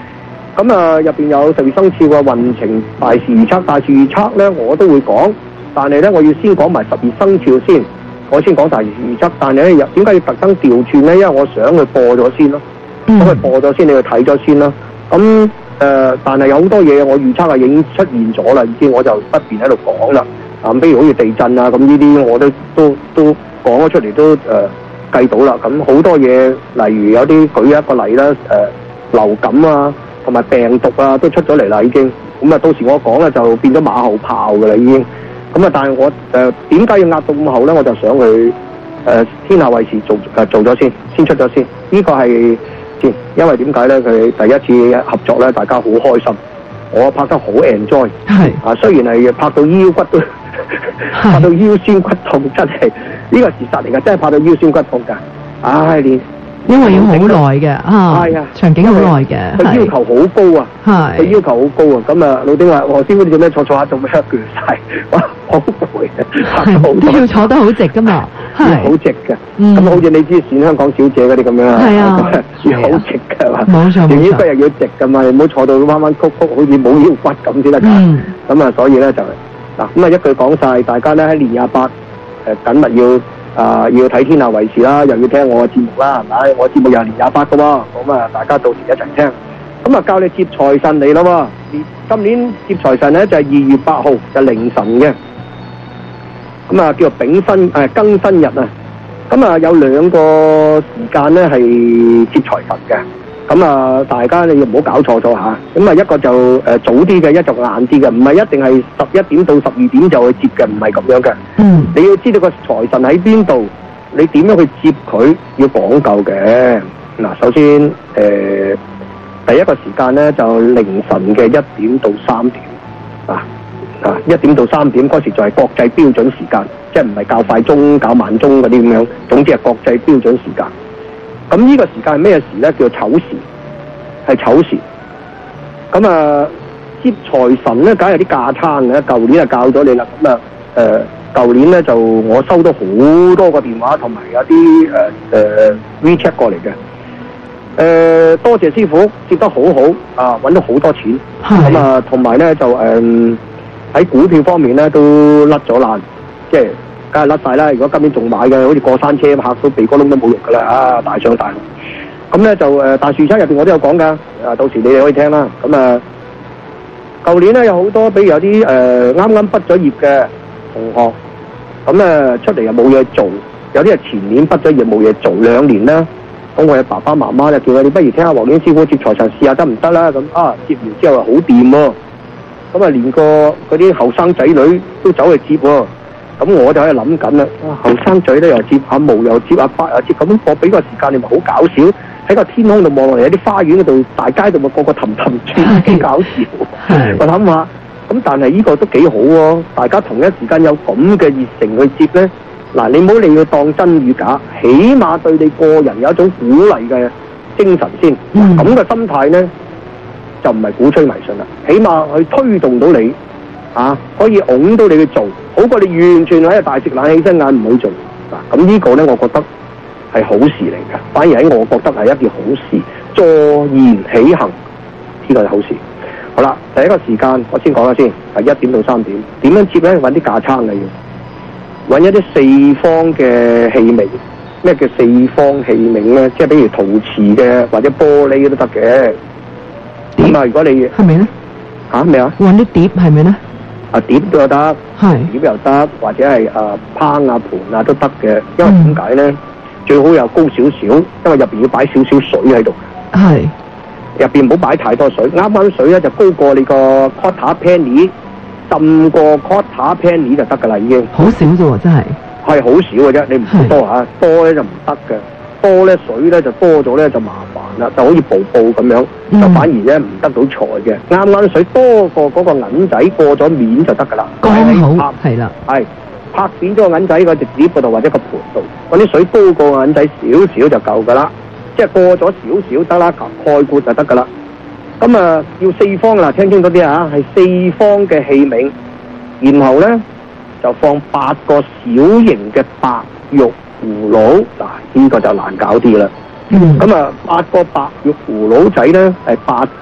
咁啊入邊有十二生肖嘅運程大事預測，大事預測咧我都會講，但係咧我要先講埋十二生肖先，我先講大事預測。但係咧又點解要特登調轉咧？因為我想佢播咗先咯，咁佢、嗯、播咗先，你去睇咗先啦。咁誒、呃，但係有好多嘢我預測係已經出現咗啦，已經我就不便喺度講啦。啊，比如好似地震啊，咁呢啲我都都都講咗出嚟都誒、呃、計到啦。咁好多嘢，例如有啲舉一個例啦，誒、呃、流感啊，同埋病毒啊，都出咗嚟啦已經。咁啊，到時我講咧就變咗馬後炮㗎啦已經。咁啊，但係我誒點解要壓到咁後咧？我就想佢誒、呃、天下衛視做誒、呃、做咗先，先出咗先。呢、這個係先，因為點解咧？佢第一次合作咧，大家好開心。我拍得好 enjoy，係啊，雖然係拍到腰骨都拍到腰酸骨痛，真係呢個事實嚟㗎，真係拍到腰酸骨痛㗎。唉，連因為要好耐嘅啊，係啊，場景好耐嘅， 佢要求好高啊， 係佢要求好高啊。咁啊，老丁話：黃師傅你做咩坐坐下做咩一攰晒？哇，好攰啊！ 都要坐得好直㗎嘛，係好直嘅。咁好似你知選香港小姐嗰啲咁樣啊， 係啊， 要好直㗎嘛， 冇錯冇錯， 條腰骨又要直㗎嘛，你唔好坐到彎彎曲曲，好似冇腰骨咁先得㗎。咁啊，所以咧就嗱咁啊一句講晒，大家咧喺年廿八誒緊密要。啊、呃！要睇天下衛視啦，又要聽我嘅節目啦，係咪？我節目又係年廿八嘅喎，咁啊，大家到時一齊聽。咁啊，教你接財神嚟咯喎！今年接財神咧就係、是、二月八號，就凌晨嘅。咁啊，叫做丙申誒庚申日啊。咁啊，有兩個時間咧係接財神嘅。咁啊，大家你要唔好搞錯咗嚇。咁啊，一個就誒、呃、早啲嘅，一就晏啲嘅，唔係一定係十一點到十二點就去接嘅，唔係咁樣嘅。嗯，你要知道個財神喺邊度，你點樣去接佢，要講究嘅。嗱，首先誒、呃、第一個時間咧就凌晨嘅一點到三點啊啊，一點到三點嗰時就係國際標準時間，即係唔係較快鐘、較慢鐘嗰啲咁樣，總之係國際標準時間。咁呢個時間係咩時咧？叫做丑時，係丑時。咁啊，接財神咧，梗係有啲架撐嘅。舊年就教咗你啦。咁啊，誒、呃，舊年咧就我收到好多個電話，同埋有啲誒誒 WeChat 過嚟嘅。誒、呃，多謝師傅接得好好啊，揾到好多錢。咁啊，同埋咧就誒喺、呃、股票方面咧都甩咗爛，即係。梗係甩晒啦！如果今年仲買嘅，好似過山車客都鼻哥窿都冇肉噶啦啊！大上大落。咁咧就誒大樹測入邊我都有講㗎，啊到時你哋可以聽啦。咁啊，舊年咧有好多，比如有啲誒啱啱畢咗業嘅同學，咁咧出嚟又冇嘢做，有啲係前年畢咗業冇嘢做兩年啦。咁我嘅爸爸媽媽就叫我：你不如聽下黃天師傅接財神試下得唔得啦？咁啊接完之後話好掂喎，咁啊連個嗰啲後生仔女都走去接喎。咁我就喺度諗緊啦，後生仔咧又接下毛，又接下花，又接咁，我俾個時間你咪好搞笑，喺個天空度望落嚟，有啲花園嗰度，大街度咪個個氹氹轉，幾搞笑。我諗下，咁但係呢個都幾好喎，大家同一時間有咁嘅熱誠去接咧，嗱你唔好理佢當真與假，起碼對你個人有一種鼓勵嘅精神先。咁嘅、嗯、心態咧就唔係鼓吹迷信啦，起碼去推動到你。啊！可以拱到你去做，好過你完全喺度大食冷氣睜眼唔去做。嗱、啊，咁呢個咧，我覺得係好事嚟嘅。反而喺我覺得係一件好事，坐言起行，呢個係好事。好啦，第一個時間我先講下先，係一點到三點。點樣接咧？揾啲架撐嘅要，揾一啲四方嘅器皿。咩叫四方器皿咧？即係比如陶瓷嘅或者玻璃都得嘅。點啊？如果你係咪咧？ 嚇咩啊？揾啲碟係咪咧？ 啊碟都有得， 係碟又得，或者係誒烹啊盤啊都得嘅。因為點解咧？嗯、最好又高少少，因為入邊要擺少少水喺度。係入邊唔好擺太多水，啱啱水咧就高過你個 quarter penny， 浸過 quarter penny 就得㗎啦，已經。好少啫喎，真係。係好少嘅啫，你唔好多嚇，多咧就唔得嘅。多咧水咧就多咗咧就麻煩啦，就好似瀑布咁樣，嗯、就反而咧唔得到財嘅。啱啱水多過嗰個銀仔過咗面就得噶啦，剛好係啦，係拍扁咗個銀仔個直碟嗰度或者個盤度，嗰啲水高過個銀仔少少就夠噶啦，即係過咗少少得啦，蓋過就得噶啦。咁啊要四方啦，聽清楚啲啊，係四方嘅器皿，然後咧就放八個小型嘅白玉葫蘆，嗱呢個就難搞啲啦。咁啊、嗯，八個白玉葫蘆仔咧，係八個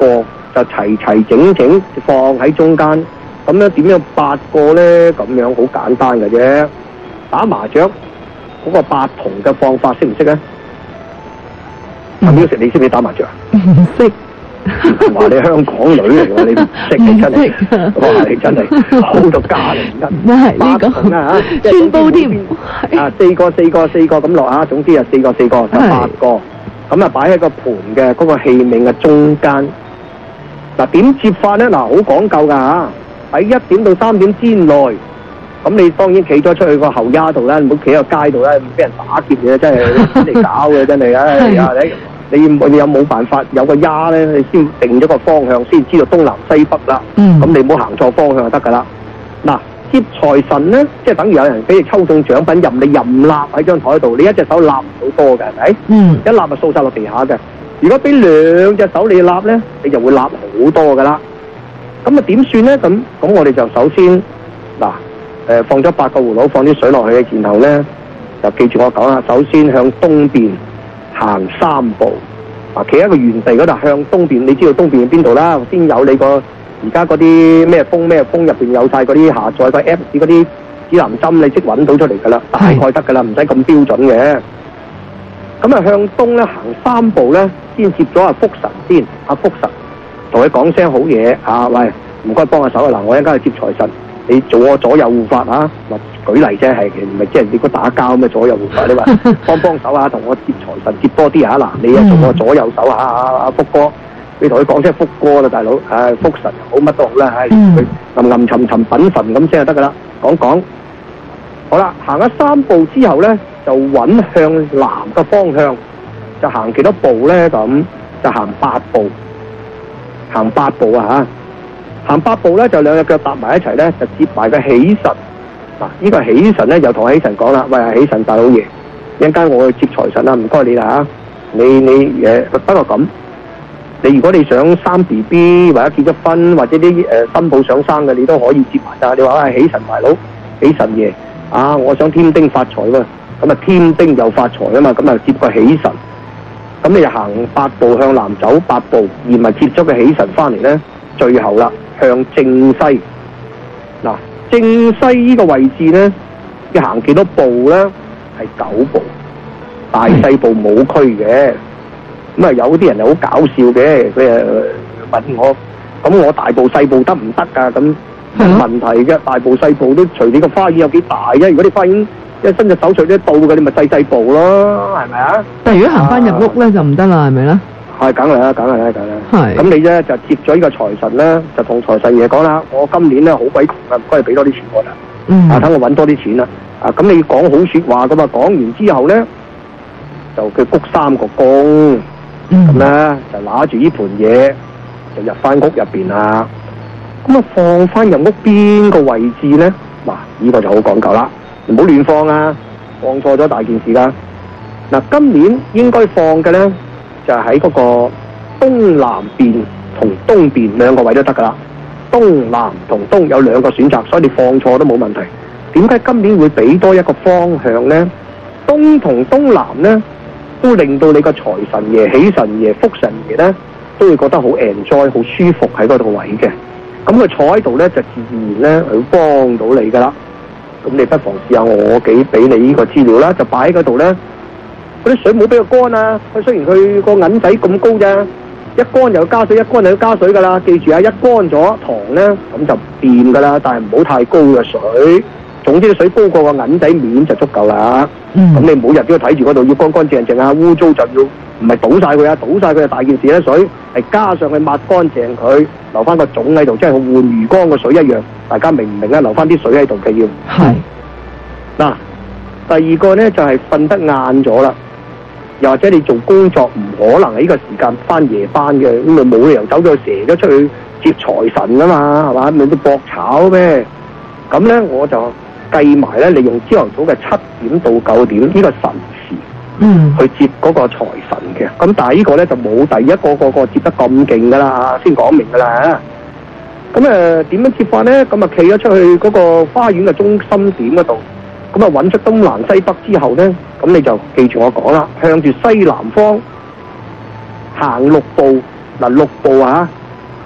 就齊齊整整放喺中間。咁樣點樣八個咧？咁樣好簡單嘅啫。打麻雀嗰個八筒嘅放法識唔識咧？阿喵食，你識唔識打麻雀啊？ 唔識。 話你香港女嚟喎，你唔識你真係，哇！你真係好到家嚟㗎，八筒啊嚇， 穿煲添。 啊，四個四個四個咁落啊，總之啊四個四個就八個，咁啊擺喺個盤嘅嗰個器皿嘅中間。嗱點接法咧？嗱好講究㗎嚇，喺一點到三點之內，咁你當然企咗出去個後丫度啦，唔好企喺個街度啦，唔俾人打劫嘅，真係嚟搞嘅真係，唉呀你。你你有冇辦法有個丫咧？你先定咗個方向，先知道東南西北啦。咁、嗯、你唔好行錯方向就得㗎啦。嗱，接財神咧，即係等於有人俾你抽中獎品，任你任立喺張台度，你一隻手立唔到多嘅，係咪？嗯。一立就掃晒落地下嘅。如果俾兩隻手你立咧，你就會立好多㗎啦。咁啊點算咧？咁咁我哋就首先嗱，誒、呃、放咗八個葫蘆，放啲水落去，然後咧就記住我講啦。首先向東邊行三步，啊，企喺個原地嗰度向東邊，你知道東邊係邊度啦？先有你個而家嗰啲咩風咩風入邊有晒嗰啲下載個 Apps 嗰啲指南針，你即揾到出嚟㗎啦，大概得㗎啦，唔使咁標準嘅。咁啊向東咧行三步咧，先接咗阿福神先，阿福神同佢講聲好嘢啊，喂，唔該幫下手啊！嗱，我一陣間去接財神，你做我左右護法啊！舉例啫，係其實唔係即係你個打交咁嘅左右護法，你話幫幫手啊，同我接財神接多啲啊！嗱，你啊做我左右手啊，阿阿福哥，你同佢講聲福哥啦，大佬，唉，福神又好乜都好啦，唉，佢吟吟沉沉品神咁先就得噶啦，講講。好啦，行咗三步之後咧，就揾向南嘅方向，就行幾多步咧？咁就行八步，行八步啊嚇！行八步咧，就兩隻腳搭埋一齊咧，就接埋個喜神。嗱，呢個喜神咧，又同喜神講啦，喂，喜神大老爺，一陣間我去接財神啦，唔該你啦嚇。你你誒，不過咁，你如果你想生 B B 或者結咗婚或者啲誒新抱想生嘅，你都可以接埋㗎。你話喂，喜神大佬，喜神爺啊，我想添丁發財喎，咁啊添丁又發財啊嘛，咁啊接個喜神，咁你就行八步向南走八步，而唔係接咗個喜神翻嚟咧，最後啦向正西嗱。正西呢個位置咧，要行幾多步咧？係九步，大細步冇區嘅。咁啊，有啲人係好搞笑嘅，佢誒問我，咁我大步細步得唔得㗎？咁冇問題嘅，大步細步都隨你個花園有幾大啫。如果你花園一伸隻手隨得到嘅，你咪細細步咯，係咪啊？ 但係如果行翻入屋咧，就唔得啦，係咪咧？ 係，梗係啦，梗係啦，梗係啦。 係。咁你咧就接咗呢個財神咧，就同財神爺講啦，我今年咧好鬼窮啊，唔該你俾多啲錢我啦。嗯。啊，等我揾多啲錢啦。啊，咁你講好説話噶嘛，講完之後咧，就佢鞠三個躬，咁咧、嗯、就拿住呢盤嘢就入翻屋入邊啦。咁啊放翻入屋邊個位置咧？嗱，呢個就好講究啦，唔好亂放啊，放錯咗大件事噶。嗱，今年應該放嘅咧，就係喺嗰個東南邊同東邊兩個位都得噶啦。東南同東有兩個選擇，所以你放錯都冇問題。點解今年會俾多一個方向呢？東同東南呢，都令到你個財神爺、喜神爺、福神爺呢，都會覺得好 enjoy、好舒服喺嗰度位嘅。咁佢坐喺度呢，就自然呢會幫到你噶啦。咁你不妨試下我幾俾你呢個資料啦，就擺喺嗰度呢。嗰啲水冇俾佢乾啊！佢雖然佢個銀仔咁高啫，一乾又要加水，一乾又要加水噶啦。記住啊，一乾咗糖咧，咁就掂噶啦。但係唔好太高嘅水。總之啲水高過個銀仔面就足夠啦。咁、嗯、你每日都要睇住嗰度，要乾乾淨淨啊！污糟就要唔係倒晒佢啊，倒晒佢就大件事咧。水係加上去抹乾淨佢，留翻個種喺度，即係換魚缸個水一樣。大家明唔明啊？留翻啲水喺度嘅要。係。嗱，第二個咧就係、是、瞓得晏咗啦。又或者你做工作唔可能喺呢個時間翻夜班嘅，咁咪冇理由走咗蛇咗出去接財神噶嘛，係嘛？咪都搏炒咩？咁咧我就計埋咧，利用朝頭早嘅七點到九點呢個辰時，嗯，去接嗰個財神嘅。咁但係呢個咧就冇第一個個個接得咁勁噶啦，先講明噶啦。咁誒點樣接法咧？咁啊企咗出去嗰個花園嘅中心點嗰度。咁啊，揾出東南西北之後呢，咁你就記住我講啦，向住西南方行六步，嗱六步啊，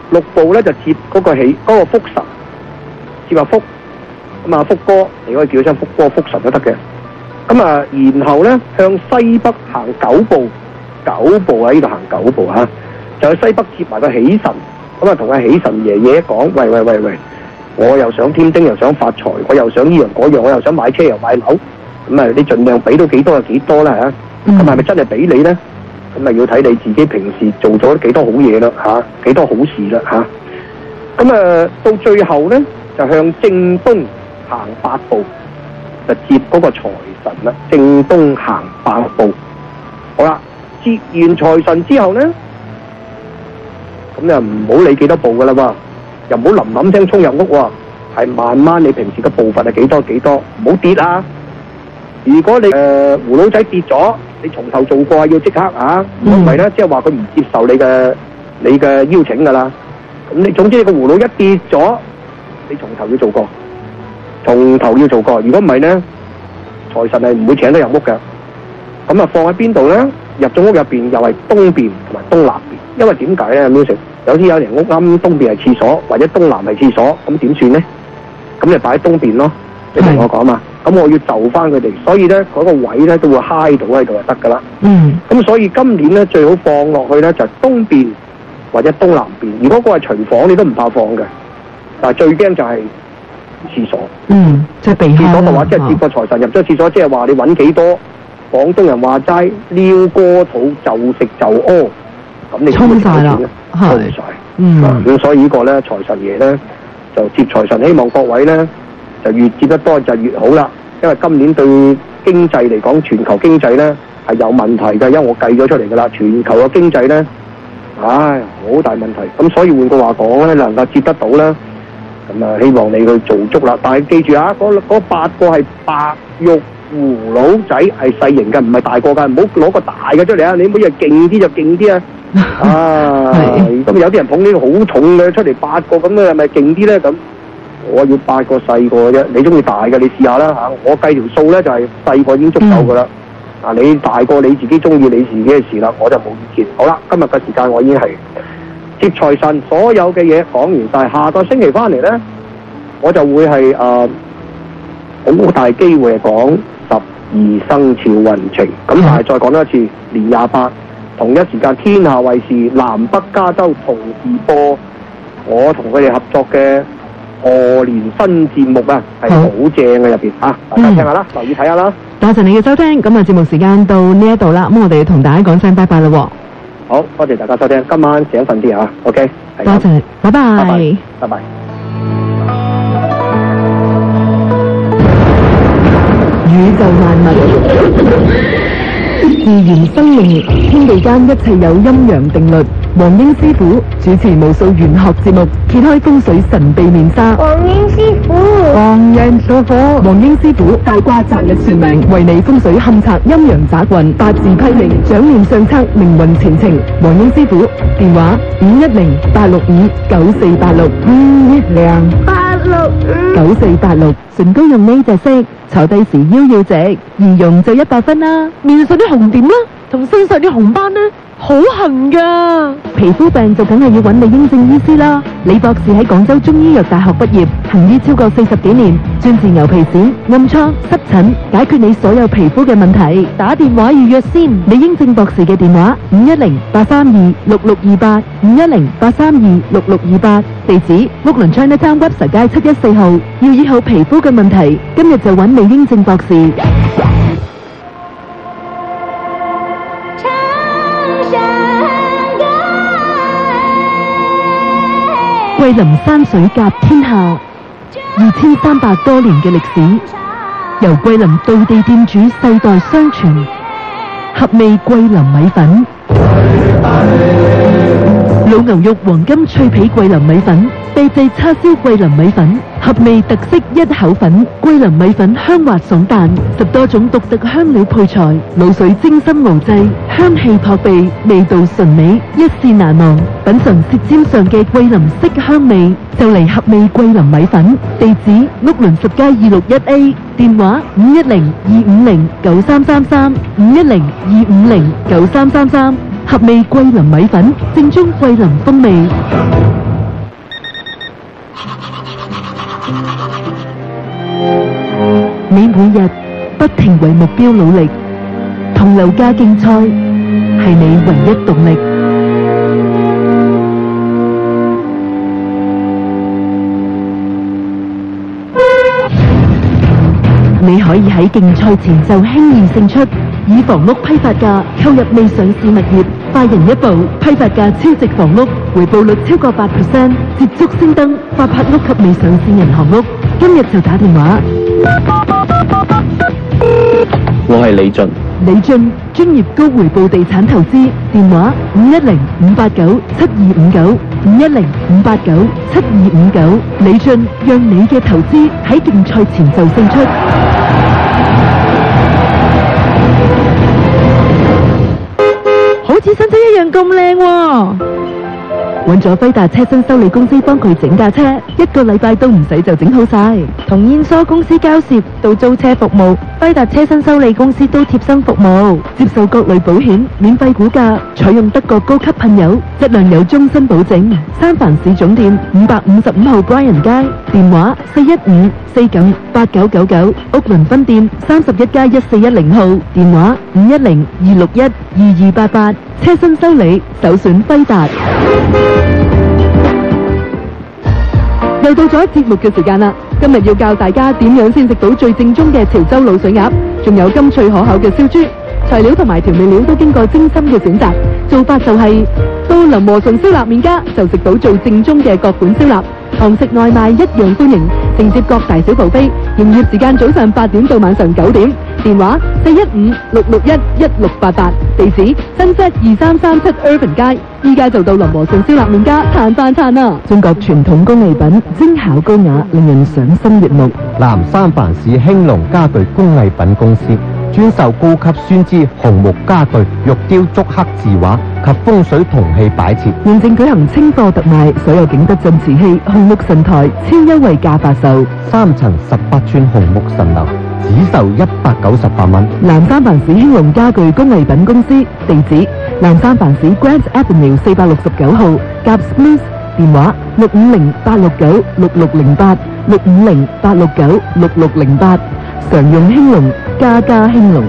六部咧就接嗰個喜嗰、嗰個福神，接阿福，咁啊福哥，你可以叫佢聲福哥、福神都得嘅。咁啊，然後咧向西北行九步，九步喺呢度行九步嚇、啊，就去西北接埋個喜神，咁啊同阿喜神爺爺講：喂喂喂喂，我又想添丁，又想發財，我又想呢樣嗰樣，我又想買車又買樓，咁啊你盡量俾到幾多就幾多啦嚇，咁係咪真係俾你咧？咁啊要睇你自己平時做咗幾多好嘢啦嚇，幾多好事啦嚇。咁啊到最後咧就向正東行八步，就接嗰個財神啦。正東行八步，好啦，接完財神之後咧，咁就唔好理幾多步噶啦喎，又唔好冧冧聲衝入屋喎，係慢慢你平時嘅步伐係幾多幾多，唔好跌啊！如果你誒、呃、葫蘆仔跌咗，你從頭做過要即刻啊，如果唔係咧，即係話佢唔接受你嘅你嘅邀請噶啦。咁你總之你個葫蘆一跌咗，你從頭要做過，從頭要做過。如果唔係咧，財神係唔會請得入屋嘅。咁啊放喺邊度咧？入咗屋入邊又係東邊同埋東南邊，因為點解咧？music 有啲有人屋啱東邊係廁所，或者東南係廁所，咁點算咧？咁你擺喺東邊咯，你明我講嘛？咁我要就翻佢哋，所以咧嗰、那個位咧都會嗨到喺度就得噶啦。嗯。咁所以今年咧最好放落去咧就係、是、東邊或者東南邊。如果個係廚房你都唔怕放嘅，但係最驚就係廁所。嗯，即係避開。廁所嘅話，即係接個財神入咗廁所，即係話你揾幾多？廣東人話齋撩過肚就食就屙，咁你沖晒啦，沖晒。嗯。咁、啊、所以個呢個咧財神爺咧就接財神，希望各位咧就越接得多就越好啦。因為今年對經濟嚟講，全球經濟咧係有問題嘅，因為我計咗出嚟噶啦，全球嘅經濟咧，唉，好大問題。咁所以換句話講咧，能夠接得到咧，咁啊希望你去做足啦。但係記住啊，嗰嗰八個係白玉葫蘆仔係細型嘅，唔係大個㗎，唔好攞個大嘅出嚟啊！你唔好以為勁啲就勁啲啊！啊，咁有啲人捧呢個好重嘅出嚟八個咁咧，係咪勁啲咧？咁我要八個細個啫，你中意大嘅你試下啦嚇！我計條數咧就係細個已經足夠㗎啦。啊、嗯，你大個你自己中意你自己嘅事啦，我就冇意見。好啦，今日嘅時間我已經係接財神，所有嘅嘢講完晒。下個星期翻嚟咧，我就會係誒好大機會係講十二生肖運程，咁但係再講多一次，年廿八同一時間天下衛視南北加州同時播我同佢哋合作嘅賀年新節目啊，係好正嘅入邊啊，大家聽下啦，嗯、留意睇下啦。 多謝你嘅收聽，咁啊節目時間到呢一度啦，咁我哋同大家講聲拜拜啦。 好，多謝大家收聽，今晚醒瞓啲啊 ，OK， 多謝，拜拜，拜拜。 拜拜。 宇宙萬物，自然生命，天地間一切有陰陽定律。黃英師傅主持無數玄學節目，揭開風水神秘面紗。 黃英師傅， 黃人所火，黃英師傅大卦擇日算命，為你風水勘察陰陽雜運，八字批命，掌念相測命運前程。黃英師傅電話五一零八六五九四八六五一零八六五九四八六。唇膏用呢隻色，坐低時腰要直，易用就一百分啦。面上啲紅點啦，同身上啲紅斑呢，好痕噶。皮膚病就梗係要揾李英正醫師啦。李博士喺廣州中醫藥大學畢業，行醫超過四十幾年，專治牛皮癬、暗瘡、濕疹，解決你所有皮膚嘅問題。打電話預約先，李英正博士嘅電話五一零八三二六六二八五一零八三二六六二八，地址屋崙 Chinatown 屈臣街七一四號。要醫好皮膚嘅問題，今日就揾李英正博士。桂林山水甲天下，二千三百多年嘅歷史，由桂林道地店主世代相傳，合味桂林米粉，老牛肉黃金脆皮桂林米粉，秘製叉燒桂林米粉，合味特色一口粉，桂林米粉香滑爽彈，十多種獨特香料配材，滷水精心熬製，香氣撲鼻，味道純美，一試難忘。品嘗舌尖上嘅桂林色香味，就嚟合味桂林米粉。地址屋崙十街二六一 A， 電話五一零二五零九三三三五一零二五零九三三三。合味桂林米粉，正宗桂林風味。 每日不停為目標努力，同流家競賽係你唯一動力。你可以喺競賽前就輕易勝出，以房屋批發價購入未上市物業，快人一步批發價超值房屋，回報率超過八 percent， 接觸升登發拍屋及未上市銀行屋。今日就打電話。 我係李俊。 李俊，專業高回報地產投資，電話五一零五八九七二五九五一零五八九七二五九。李俊，讓你嘅投資喺競賽前就勝出。好似新車一樣咁靚喎！揾咗輝達車身修理公司幫佢整架車，一個禮拜都唔使就整好晒。從燕梳公司交涉到租車服務，輝達車身修理公司都貼心服務，接受各類保險，免費估價，採用德國高級噴油，質量有終身保證。三藩市總店五百五十五號 Bryan 街，電話四一五四九八九九九，屋崙分店三十一加一四一零號，電話五一零二六一二二八八。車身修理首選輝達。又到咗節目嘅時間啦！今日要教大家點樣先食到最正宗嘅潮州滷水鴨，仲有甘脆可口嘅燒豬。材料同埋調味料都經過精心嘅選擇，做法就係、是、到林和順燒臘麵家就食到最正宗嘅各款燒臘，堂食外賣一樣歡迎，承接各大小部飛。營業時間早上八點到晚上九點，電話四一五六六一一六八八，地址新街二三三七 Irvin 街。依家就到林和順燒臘麵家嘆飯餐啦！中國傳統工藝品，精巧高雅，令人賞心悅目。 南三藩市興隆家具工藝品公司專售高級酸枝紅木家具、玉雕竹刻字畫及風水銅器擺設， 現正舉行清貨特賣，所有景德鎮瓷器、紅木神台超優惠價發售， 三層十八寸紅木神樓只售一百九十八蚊。 南三藩市興隆家具工藝品公司，地址南三藩市 Grant Avenue 四百六十九號，夾 Smith， 電話六五零八六九六六零八六五零八六九六六零八，常用興隆，家家興隆。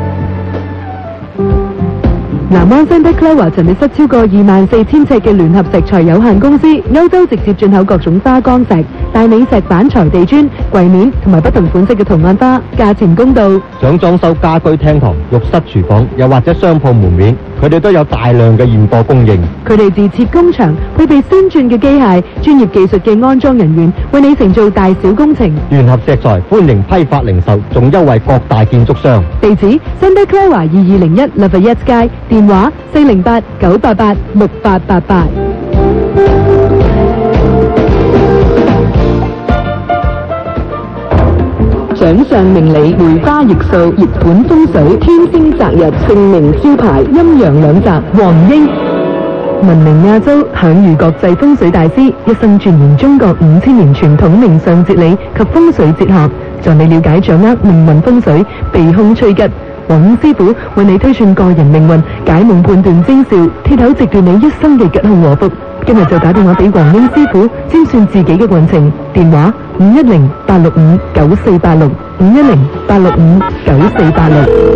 南灣 Santa Clara 尋日失超過二萬四千尺嘅聯合石材有限公司，歐洲直接進口各種花崗石、大理石板材地磚、櫃面同埋不同款式嘅圖案花，價錢公道。 想裝修家居廳堂、浴室、廚房，又或者商鋪門面，佢哋都有大量嘅現貨供應。 佢哋自設工場，配備先進嘅機械、專業技術嘅安裝人員，為你承做大小工程。 聯合石材歡迎批發零售，仲優惠各大建築商。 地址 Santa Clara 二二零一 Lafayette 街，電話四零八九八八六八八八。掌上明理，梅花易數，熱盤風水，天星擇日，姓名招牌，陰陽兩澤，黃英。聞名亞洲，享譽國際風水大師，一生鑽研中國五千年傳統命相哲理及風水哲學，助你了解掌握命運風水，避凶趨吉。黃英師傅為你推算個人命運，解夢判斷徵兆，鐵口直斷你一生嘅吉凶禍福。今日就打電話俾黃英師傅，先算自己嘅運程。電話五一零八六五九四八六五一零八六五九四八六。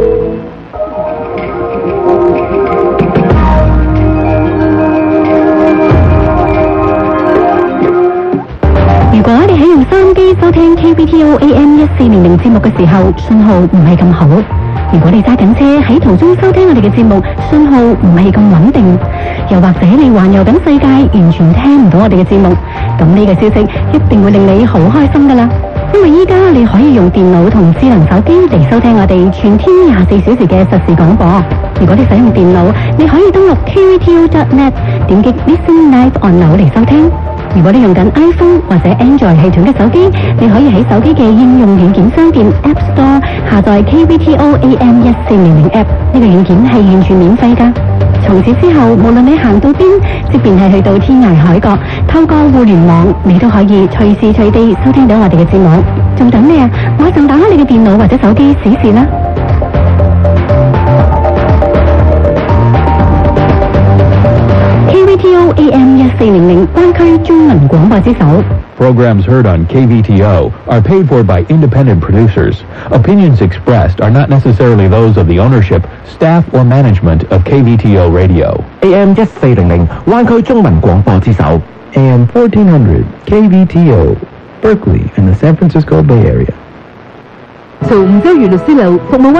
如果你喺用收音機收聽 K B T O A M 一四零零節目嘅時候，信號唔係咁好。如果你揸緊車喺途中收聽我哋嘅節目，信號唔係咁穩定，又或者你環遊緊世界，完全聽唔到我哋嘅節目，咁呢個消息一定會令你好開心噶啦！因為依家你可以用電腦同智能手機嚟收聽我哋全天廿四小時嘅實時廣播。如果你使用電腦，你可以登錄 K V T O dot net， 點擊 Listen Live 按鈕嚟收聽。如果你用緊 iPhone 或者 Android 系統嘅手機，你可以喺手機嘅應用軟件商店 App Store 下載 K V T O A M 一四零零 App， 呢個軟件係完全免費㗎。從此之後，無論你行到邊，即便係去到天涯海角，透過互聯網，你都可以隨時隨地收聽到我哋嘅節目。仲等咩啊？馬上打開你嘅電腦或者手機試試啦！K V T O A M 一四零零灣區中文廣播之首。 Programs heard on K V T O are paid for by independent producers. Opinions expressed are not necessarily those of the ownership, staff, or management of K V T O Radio. A M 一四零零灣區中文廣播之首。 A M fourteen hundred K V T O Berkeley and the San Francisco Bay Area. 曹梧州娛律師樓服務灣